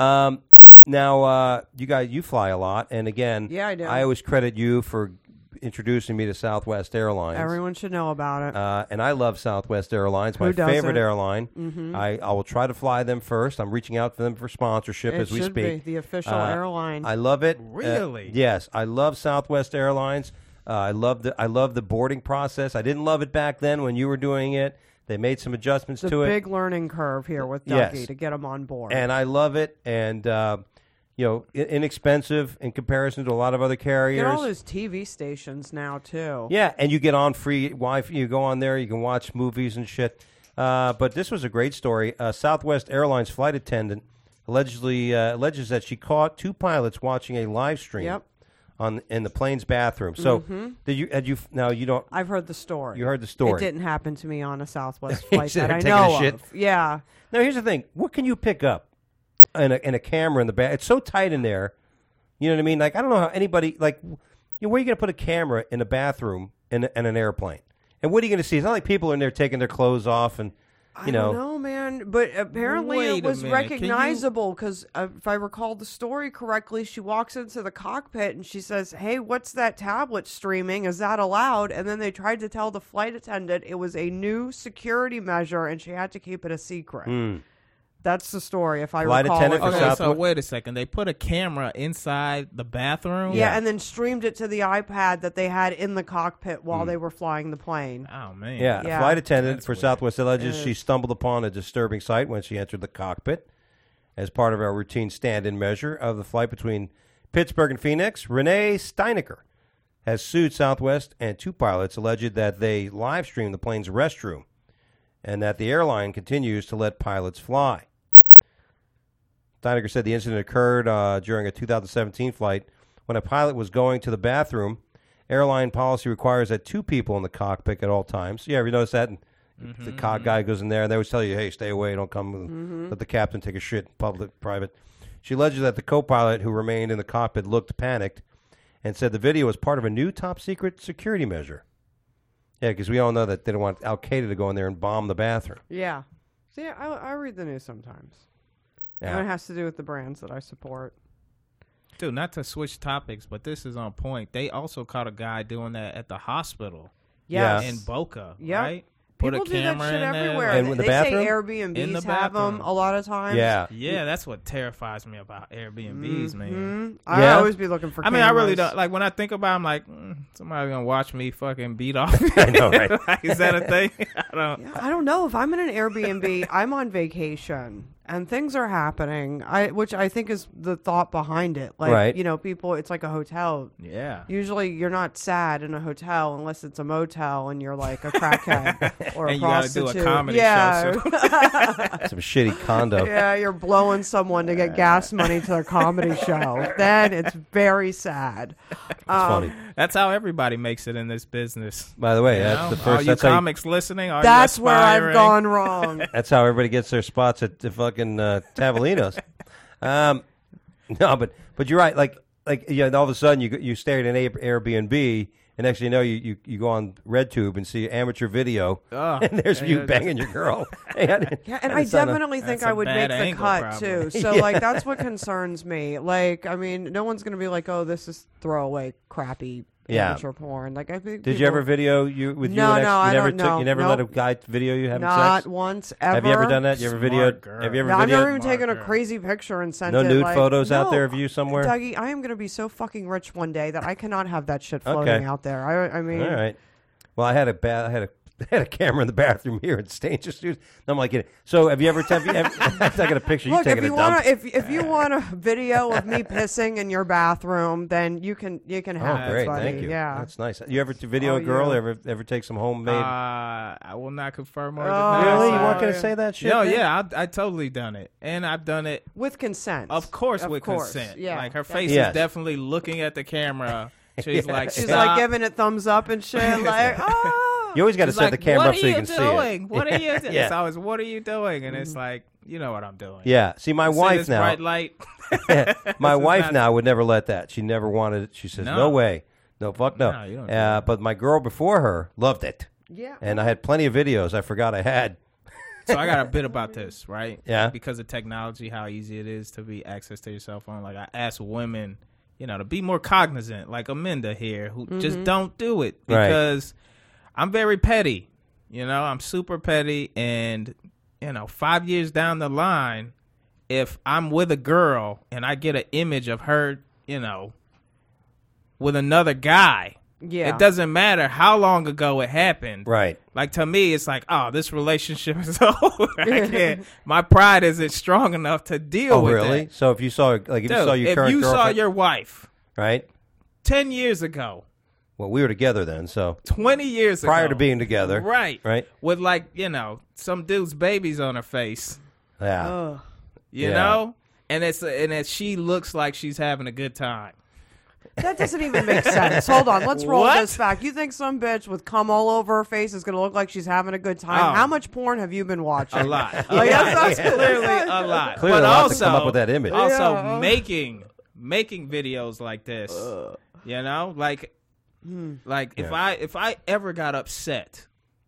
Now, you guys, you fly a lot, and again, Yeah, I do. I always credit you for introducing me to Southwest Airlines. Everyone should know about it. And I love Southwest Airlines, my Who doesn't? favorite airline. Mm-hmm. I will try to fly them first. I'm reaching out for them for sponsorship It as we should speak. be the official airline. I love it. Really? Yes, I love Southwest Airlines. I love the boarding process. I didn't love it back then when you were doing it. They made some adjustments It's a to it. big learning curve here with Dougie Yes. to get him on board. And I love it. And, you know, inexpensive in comparison to a lot of other carriers. get all those TV stations now too. Yeah, and you get on free Wi-Fi. You go on there, you can watch movies and shit. But this was a great story. Southwest Airlines flight attendant alleges that she caught two pilots watching a live stream Yep. in the plane's bathroom. So had you now you don't I've heard the story. you heard the story. It didn't happen to me on a Southwest flight Sitting that I there taking know a shit? of. Yeah. Now here's the thing: what can you pick up in a camera in the back? It's so tight in there. You know what I mean? Like I don't know how anybody like. You know, where are you going to put a camera in a bathroom in an airplane? And what are you going to see? It's not like people are in there taking their clothes off and I don't know, man. But apparently Wait it a was minute. Can you- recognizable because if I recall the story correctly, she walks into the cockpit and she says, "Hey, what's that tablet streaming? Is that allowed?" And then they tried to tell the flight attendant it was a new security measure and she had to keep it a secret. That's the story, if I Flight recall. attendant it. for Okay, Southwest- so wait a second. They put a camera inside the bathroom. Yeah, and then streamed it to the iPad that they had in the cockpit while they were flying the plane. Oh man. Yeah, Yeah. a flight attendant That's for weird. Southwest alleges It she is. stumbled upon a disturbing sight when she entered the cockpit. As part of our routine stand-in measure of the flight between Pittsburgh and Phoenix, Renee Steinecker has sued Southwest and two pilots alleged that they live-streamed the plane's restroom and that the airline continues to let pilots fly. Steinecker said the incident occurred during a 2017 flight when a pilot was going to the bathroom. Airline policy requires that two people in the cockpit at all times. Yeah, you notice that? The guy goes in there, and they always tell you, hey, stay away, don't come, let the captain take a shit in public, private. She alleges that the co-pilot who remained in the cockpit looked panicked and said the video was part of a new top-secret security measure. Yeah, because we all know that they don't want Al-Qaeda to go in there and bomb the bathroom. Yeah. See, I read the news sometimes. Yeah. And it has to do with the brands that I support. Dude, not to switch topics, but this is on point. They also caught a guy doing that at the hospital Yeah. Yes. in Boca, Yep. right? Put People a do that camera shit in there. everywhere. And with the they bathroom? say In Airbnbs the have them bathroom. a lot of times. Yeah. Yeah, that's what terrifies me about Airbnbs, man. I Yeah. always be looking for I mean, I really cameras. don't like when I think about it, I'm like, somebody gonna watch me fucking beat off. I know, right? Like, is that a thing? I don't. Yeah, I don't know. If I'm in an Airbnb, I'm on vacation and things are happening, which I think is the thought behind it. Like, Right. you know, people, it's like a hotel. Yeah. Usually you're not sad in a hotel unless it's a motel and you're like a crackhead or a And you gotta prostitute. do a comedy yeah. show. Some shitty condo. Yeah, you're blowing someone to get gas money to a comedy show. Then it's very sad. It's funny. That's how everybody makes it in this business. By the way, You that's know? the All first. you That's how, comics listening. All you That's where I've aspiring- gone wrong. that's how everybody gets their spots at the fucking Tavolinos. No, but you're right. Like yeah, all of a sudden you stay at an Airbnb, and next thing you know, you go on RedTube and see amateur video, Oh, and there's yeah, you yeah, banging your girl. Yeah, and I It's on a- definitely think That's I a would bad make the angle, cut probably. too. So Yeah. like that's what concerns me. Like, I mean, no one's gonna be like, "Oh, this is throwaway, crappy Yeah. amateur porn." Like, I think. Did you ever video you with No, you? And no, you I never don't know. You never let a Nope. guy video you having Not sex. once ever. Have you ever done that? You ever Smart videoed? girl. Have you ever No, I've never videoed? even taken a Marker. crazy picture and sent No it. nude like, photos out no, there of you somewhere? Dougie, I am gonna be so fucking rich one day that I cannot have that shit floating Okay. out there. I mean, All right. Well, I had a camera in the bathroom here at Stanger Studios. I'm like, so have you ever? I got a picture. You Look, taking if you a dump? want to, if you want a video of me pissing in your bathroom, then you can have Oh, it, great! buddy. Thank you. Yeah. That's nice. You ever video Oh, a girl? yeah. Ever take some homemade? I will not confirm or Oh, deny. really? You yeah. weren't going to say that shit? No, man? yeah, I totally done it, and I've done it, With consent. of course, Of with course, consent. yeah. Like her That's- face Yes. is definitely looking at the camera. She's like, She's stop. like giving it thumbs up and shit. Like, oh. You always got to She's set like, the camera what up so are you can see doing? it. What are you doing? Yeah. It's always, what are you doing? And it's like, you know what I'm doing. Yeah. See, my See wife this now. bright light. My This is wife not- now would never let that. She never wanted it. She says, No. "No way, no fuck no." No, you don't do that. But my girl before her loved it, Yeah. and I had plenty of videos I forgot I had. So I got a bit about this, right? Yeah. Because of technology, how easy it is to be access to your cell phone. Like I ask women, to be more cognizant, like Aminda here, who just don't do it Right. because I'm very petty. I'm super petty, and 5 years down the line, if I'm with a girl and I get an image of her, with another guy, Yeah. it doesn't matter how long ago it happened. Right. Like to me, it's like, oh, this relationship is over. I can't. My pride isn't strong enough to deal Oh, with really? that. So if you saw, like, if you saw your If current you saw girlfriend, your wife right? 10 years ago, Well, we were together then, so 20 years prior ago, to being together, right, Right. with like some dude's babies on her face, Yeah. Ugh. you Yeah. know, and she looks like she's having a good time. That doesn't even make sense. Hold on, let's roll What? this back. You think some bitch with cum all over her face is going to look like she's having a good time? Oh. How much porn have you been watching? A lot. Like, that's Clearly a lot. Clearly but a lot also, to come up with that image. Also Yeah. making videos like this. You know, like if I ever got upset,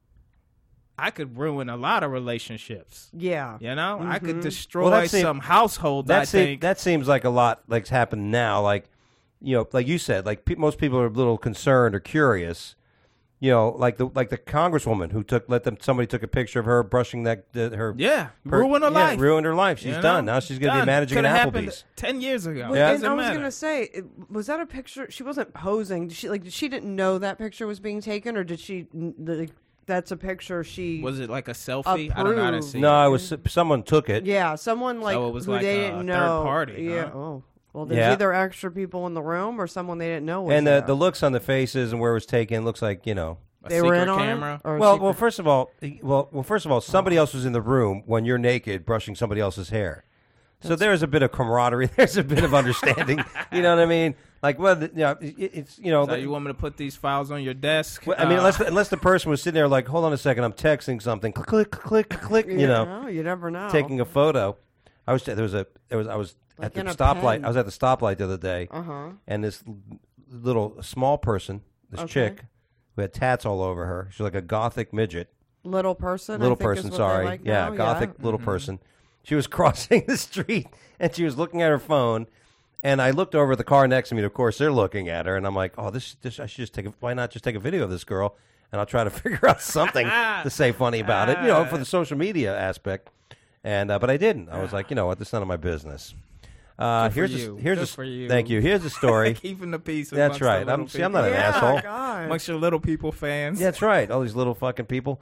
I could ruin a lot of relationships. Yeah. You know, I could Well, destroy that seem- some households. I think. That seems like a lot like's happened now. Like, you know, like you said, like most people are a little concerned or curious. You know, like the congresswoman who somebody took a picture of her brushing her ruin her life. ruined her life. She's You done. know? Now she's going to be Done. managing Coulda an happened Applebee's. 10 years ago. Well, Yeah. and I was matter. going to say, was that a picture? She wasn't posing. She didn't know that picture was being taken, or did she? That's a picture she. Was it like a selfie? I don't know how to Approved. see. No, it was someone took it. Yeah, someone like it was who like they a didn't third know. party, Yeah. huh? Oh. Well, there's Yeah. either extra people in the room or someone they didn't know was And there. the looks on the faces and where it was taken looks like, you know. A they were secret in on camera. it. Or a Well, secret- first of all, somebody else was in the room when you're naked brushing somebody else's hair. So there's a bit of camaraderie. There's a bit of understanding. You know what I mean? Like, well, it's you know. So you want me to put these files on your desk? Well, I mean, unless the person was sitting there like, hold on a second, I'm texting something, click, click, click, click, you know, well, you never know. taking a photo. I was at the Like in a stoplight. pen. I was at the stoplight the other day, Uh-huh. and this little small person, this Okay. chick, who had tats all over her. She's like a gothic midget. Little person. Little I think person, is what sorry. They like Yeah, now. gothic little person. She was crossing the street and she was looking at her phone. And I looked over at the car next to me. And of course, they're looking at her, and I'm like, "Oh, this I should just why not just take a video of this girl?" And I'll try to figure out something to say funny about it, you know, for the social media aspect. And but I didn't. I was like, you know what, this is none of my business. Here's you. here's Good for you. thank you. Here's a story. Keeping the peace. That's amongst the right. little I'm people. not an Yeah, asshole. God. Amongst your little people fans. That's right. All these little fucking people.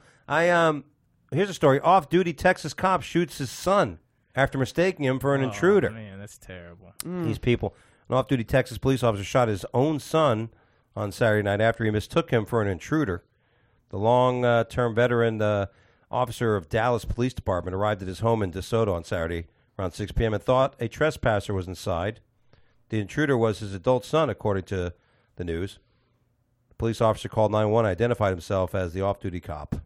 Here's a story. Off-duty Texas cop shoots his son after mistaking him for an intruder. Man, that's terrible. These people. An off-duty Texas police officer shot his own son on Saturday night after he mistook him for an intruder. The long-term veteran officer of Dallas Police Department arrived at his home in DeSoto on Saturday around 6 p.m. and thought a trespasser was inside. The intruder was his adult son, according to the news. The police officer called 911 and identified himself as the off-duty cop.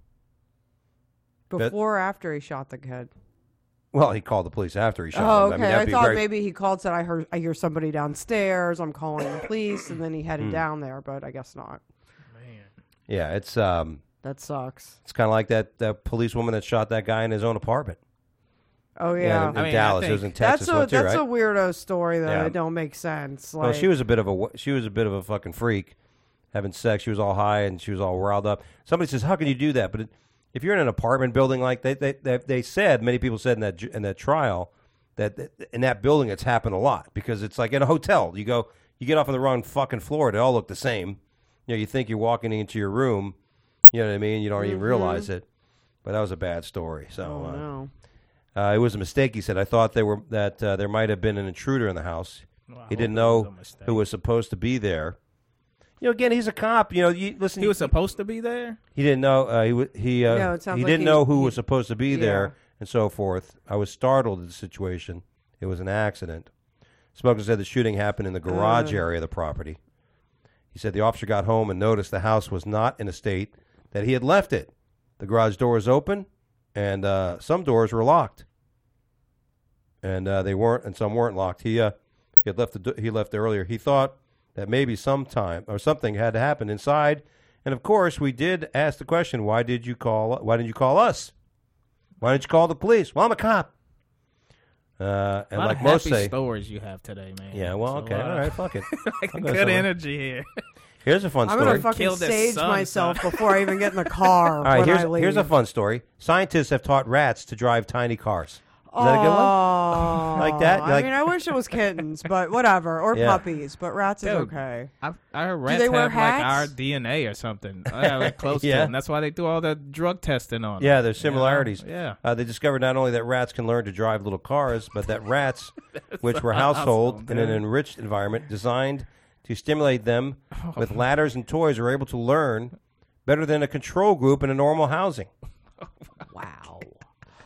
Before or after he shot the kid? Well, he called the police after he shot Oh, him. okay. that'd I be thought very- maybe he called, said, I hear somebody downstairs. I'm calling the police, and then he Hmm. headed down there, but I guess not. Yeah, it's That sucks. kind of like that policewoman that shot that guy in his own apartment. Oh yeah, in I mean, Dallas. I It was in think Texas that's a one too, that's right? a weirdo story that Yeah. it don't make sense. Like, Well, she was a bit of a fucking freak, having sex. She was all high and she was all riled up. Somebody says, "How can you do that?" But if you're in an apartment building, like they said, many people said in that trial that in that building it's happened a lot because it's like in a hotel. You get off on the wrong fucking floor. They all look the same. You know, you think you're walking into your room. You know what I mean? You don't even realize it. But that was a bad story. So. Oh no. It was a mistake, he said. I thought there might have been an intruder in the house. Well, I He hope didn't it was know a mistake. who was supposed to be there. You know, again, he's a cop. You know, listen. He was supposed to be there. He didn't know. No, it sounds he like didn't know who he- was supposed to be yeah. there, and so forth. I was startled at the situation. It was an accident. Smoker said the shooting happened in the garage area of the property. He said the officer got home and noticed the house was not in a state that he had left it. The garage door was open, and some doors were locked. And they weren't, and some weren't locked. He had left. He left earlier. He thought that maybe sometime or something had to happen inside. And of course, we did ask the question: Why didn't you call us? Why didn't you call the police? Well, I'm a cop. And A lot like of most happy say, stories you have today, man. yeah. Well, It's a okay, lot all of- right, fuck it. like I'll go good somewhere. energy here. Here's a fun I'm story. gonna fucking Killed his stage son, myself son. before I even get in the car. All right, when I leave. here's a fun story. Scientists have taught rats to drive tiny cars. Is that a good one? Oh, Like that? I Like- mean, I wish it was kittens, but whatever, or Yeah. puppies. But rats is Dude. okay. I heard rats they have wear like our hats? DNA or something. Like close Yeah. to them. That's why they do all the drug testing on them. Yeah, there's similarities. You know? They discovered not only that rats can learn to drive little cars, but that rats, which were household awesome, in an dude. enriched environment designed to stimulate them with ladders and toys, are able to learn better than a control group in a normal housing. Wow.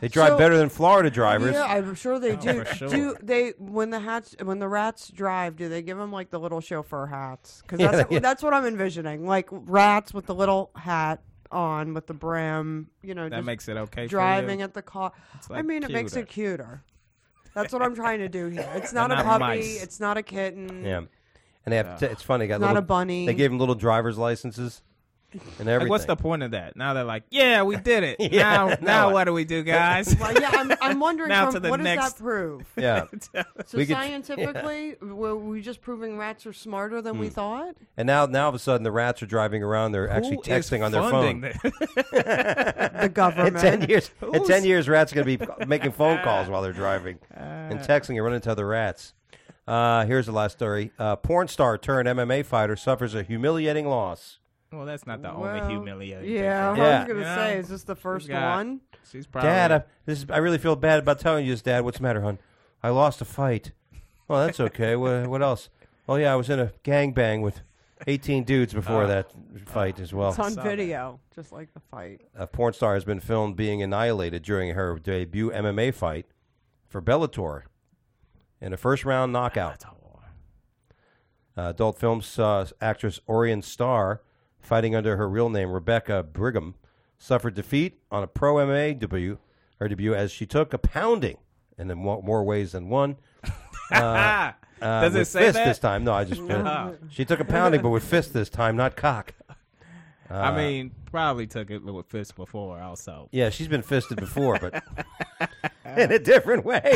They drive So- better than Florida drivers. Yeah, I'm sure they do. for sure. Do they when the rats drive? Do they give them like the little chauffeur hats? Because Yeah, that's what I'm envisioning. Like rats with the little hat on with the brim. You know, That just makes it okay. driving for you? at the car. It's I like mean, it makes cuter. it cuter. That's what I'm trying to do here. It's not They're a not puppy. mice. It's not a kitten. Yeah. And they have it's funny. Got Not little, a bunny. They gave them little driver's licenses and everything. Like, what's the point of that? Now they're like, yeah, we did it. Yeah, now now what do we do, guys? Well, yeah, I'm wondering Now to from, the what does next- that prove? Yeah. So We could- scientifically, were we just proving rats are smarter than we thought? And now all of a sudden, the rats are driving around. They're actually Who is texting on their funding phone. The In government. 10 years, in 10 years, rats are going to be making phone calls while they're driving and texting and running into other rats. Here's the last story. Porn star turned MMA fighter suffers a humiliating loss. Well, that's not the Well, only humiliating Yeah, thing. I Yeah. was gonna You know, say, is this the first got- one? She's probably Dad, I really feel bad about telling you this, Dad. What's the matter, hon? I lost a fight. Oh, that's okay. What else? Oh, yeah, I was in a gangbang with 18 dudes before that fight as well. It's on saw video, just like the fight. A porn star has been filmed being annihilated during her debut MMA fight for Bellator in a first-round knockout. Adult films actress Orion Starr, fighting under her real name Rebecca Brigham, suffered defeat on a pro MMA debut as she took a pounding, and in more ways than one. Does it with say fist that? this time? No, I just she took a pounding, but with fist this time, not cock. I mean, probably took it with fists before also. Yeah, she's been fisted before, but in a different way.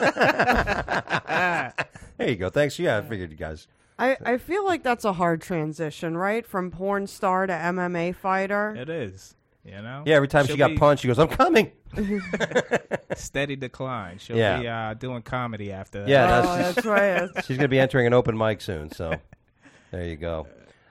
There you go. Thanks. Yeah, I figured you guys. I feel like that's a hard transition, right? From porn star to MMA fighter. It is. You know? Yeah, every time she She'll got be punched, she goes, "I'm coming." steady decline. She'll Yeah. be doing comedy after that. Yeah, Oh, that's right. she's going to be entering an open mic soon. So there you go.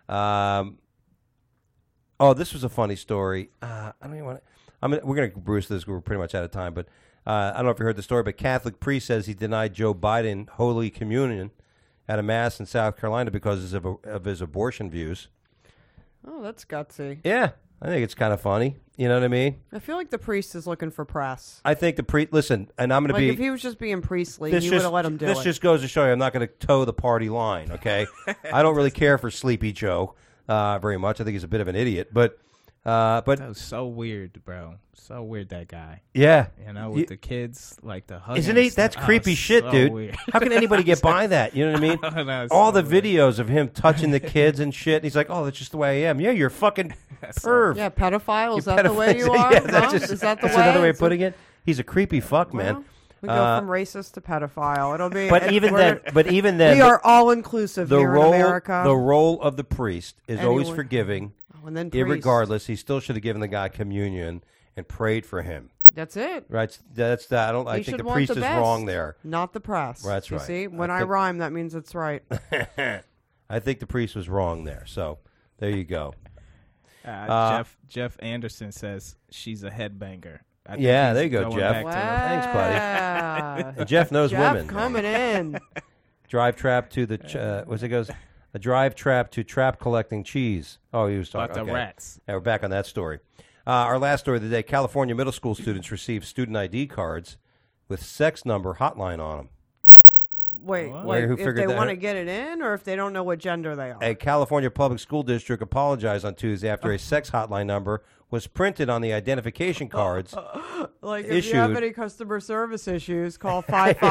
This was a funny story. I don't even want to. We're going to bruise this. We're pretty much out of time, but I don't know if you heard the story. But Catholic priest says he denied Joe Biden Holy Communion at a mass in South Carolina because of his abortion views. Oh, that's gutsy. Yeah, I think it's kind of funny. You know what I mean? I feel like the priest is looking for press. I think the priest. Listen, and I'm going to Like be. if he was just being priestly, This you would have let him do this it. just goes to show you I'm not going to toe the party line, okay? I don't really care for Sleepy Joe very much. I think he's a bit of an idiot. But That was so weird, bro. So weird, that guy. yeah. You know, with the kids, like the hugging. Isn't he? and That's stuff. creepy Oh, shit, so dude. weird. How can anybody get by that? You know what I mean? No, it's All so the weird. videos of him touching the kids and shit. And he's like, oh, that's just the way I am. Yeah, you're a fucking perv. yeah, pedophile. Is You're that the way you are? Yeah, Huh? Is that the that's way? another way of It's putting it. He's a creepy fuck, man. Well, we go from racist to pedophile. It'll be. But even then, we are all inclusive the here role, in America. the role of the priest is always Anyone- forgiving. Oh, and then priest. Irregardless, he still should have given the guy communion and prayed for him. That's it. Right? That's that. I don't. I He think should the want priest the is best, wrong there. Not the press. That's You right. see, when I I, think- rhyme, that means it's right. I think the priest was wrong there. So there you go. Jeff Anderson says she's a headbanger. I think Yeah, he's there you go, going Jeff. back to Wow. the- Thanks, buddy. And Jeff knows Jeff women. coming in. Drive trap to the. What's it goes? A drive trap to trap collecting cheese. Oh, he was talking About the okay. rats. Yeah, we're back on that story. Our last story of the day: California middle school students receive student ID cards with sex number hotline on them. Wait, What? wait. Who If figured they that want to out? get it in, or if they don't know what gender they are. A California public school district apologized on Tuesday after a sex hotline number was printed on the identification cards. Like if you have issued- any customer service issues, call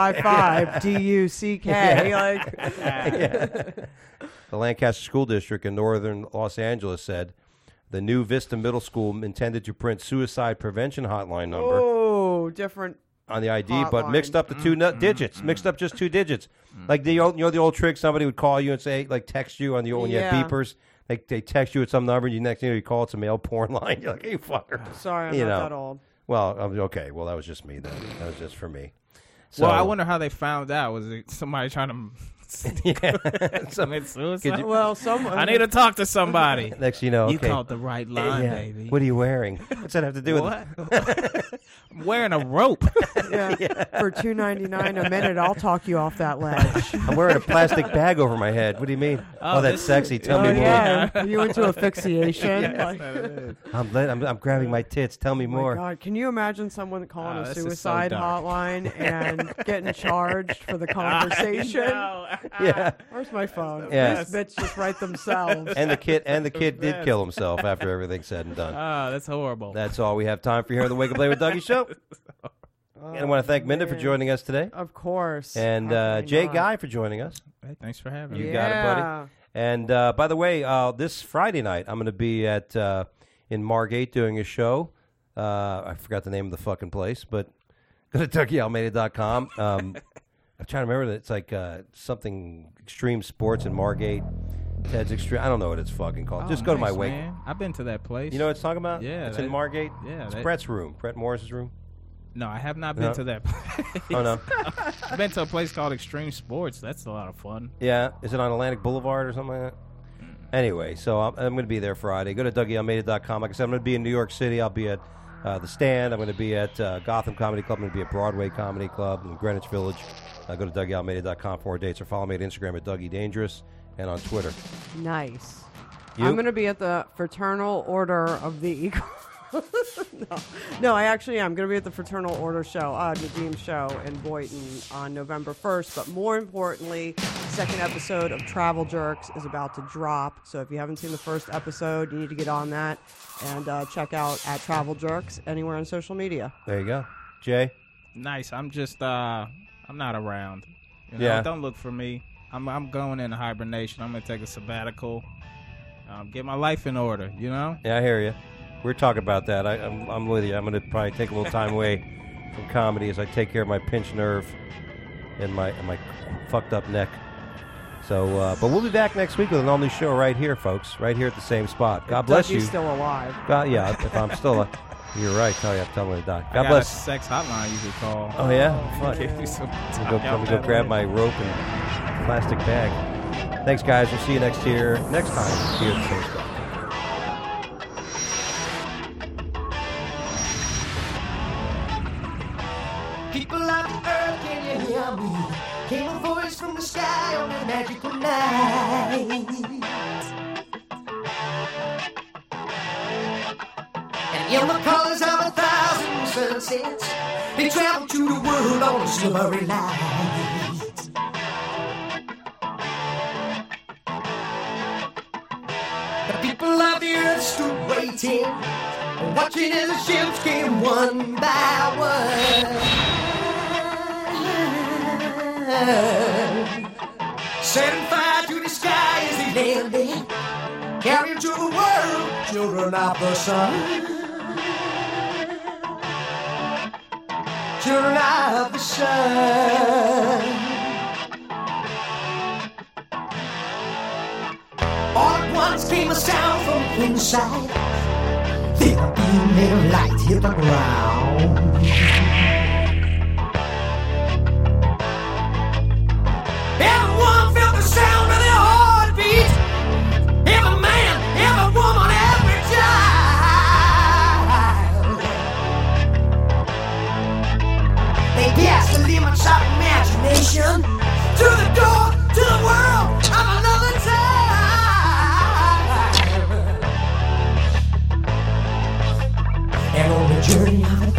555-DUCK. Like The Lancaster School District in northern Los Angeles said the new Vista Middle School intended to print suicide prevention hotline number oh, different. on the ID, but Hotline. mixed up the two digits. Mixed up just 2 digits. Like the old, the old trick, somebody would call you and say, like, text you on the old when you Yeah. have beepers. Like they text you at some number, and you next thing you call it's a male porn line. You're like, hey, fucker. Sorry, I'm You not know. that old. Well, okay. Well, that was just me then. That was just for me. So, Well, I wonder how they found out. Was it somebody trying to yeah. commit suicide? Well, someone. I need to talk to somebody. Next, you know, You okay. called the right line, Yeah. baby. What are you wearing? What's that have to do with it? What? I'm wearing a rope. Yeah. For $2.99 a minute, I'll talk you off that ledge. I'm wearing a plastic bag over my head. What do you mean? Oh, that's this sexy. Tell me Oh more. yeah, are you into asphyxiation? Like, I'm grabbing my tits. Tell me oh my more. God, can you imagine someone calling Oh, a this is so suicide dark. hotline and getting charged for the conversation? Yeah. Where's my phone? Yeah. These bitches just write themselves. And the kid did best. kill himself after everything's said and done. That's horrible. That's all we have time for here on the Wake Up Late with Dougie show. And I want to thank Minda for joining us today. Of course. And How could we Jay not? Guy for joining us. Hey, thanks for having You me. got it, buddy. And by the way, this Friday night, I'm going to be at in Margate doing a show. I forgot the name of the fucking place, but go to DougieAlmeida.com. I'm trying to remember that it's like something Extreme Sports in Margate. Ted's Extreme. I don't know what it's fucking called. Oh, Just go to my nice, wake. man. I've been to that place. You know what it's talking about? Yeah, It's in Margate. yeah, It's that- Brett's room. Brett Morris's room. No, I have not been No? to that place. Oh, no. I've been to a place called Extreme Sports. That's a lot of fun. Yeah. Is it on Atlantic Boulevard or something like that? Anyway, so I'm going to be there Friday. Go to DougieAlmeida.com. Like I said, I'm going to be in New York City. I'll be at The Stand. I'm going to be at Gotham Comedy Club. I'm going to be at Broadway Comedy Club in Greenwich Village. Go to DougieAlmeida.com for more dates, or follow me at Instagram at Dougie Dangerous and on Twitter. Nice. You? I'm going to be at the Fraternal Order of the Eagle. No, I actually am. I'm going to be at the Fraternal Order show, Nadeem's show in Boynton on November 1st. But more importantly, second episode of Travel Jerks is about to drop. So if you haven't seen the first episode, you need to get on that and check out at Travel Jerks anywhere on social media. There you go. Jay? Nice. I'm just I'm not around. You know, Yeah. Don't look for me. I'm going into hibernation. I'm gonna take a sabbatical. Get my life in order. You know. Yeah, I hear you. We're talking about that. I'm with you. I'm going to probably take a little time away from comedy as I take care of my pinched nerve and my fucked up neck. So, but we'll be back next week with an all-new show right here, folks. Right here at the same spot. God bless Dougie's you. still alive. God, yeah, if I'm still you're right. Tell me to die. I God got bless. a sex hotline you could call. Oh, yeah? Fuck. Give you some Let me go grab my rope and plastic bag. Thanks, guys. We'll see you next time here at the same spot. People of the earth, can you hear me? Came a voice from the sky on a magical night. And in the colors of 1,000 sunsets, they travel to the world on a silvery light. The people of the earth stood waiting, watching as the ships came one by one. Setting fire to the sky as they landed, carrying to the world children of the sun. Children of the sun. All at once came a sound from inside. Then a beam of light hit the ground. Everyone felt the sound of their heartbeat. Every man, every woman, every child. They passed the limits of imagination to the door to the world of another time. And on the journey of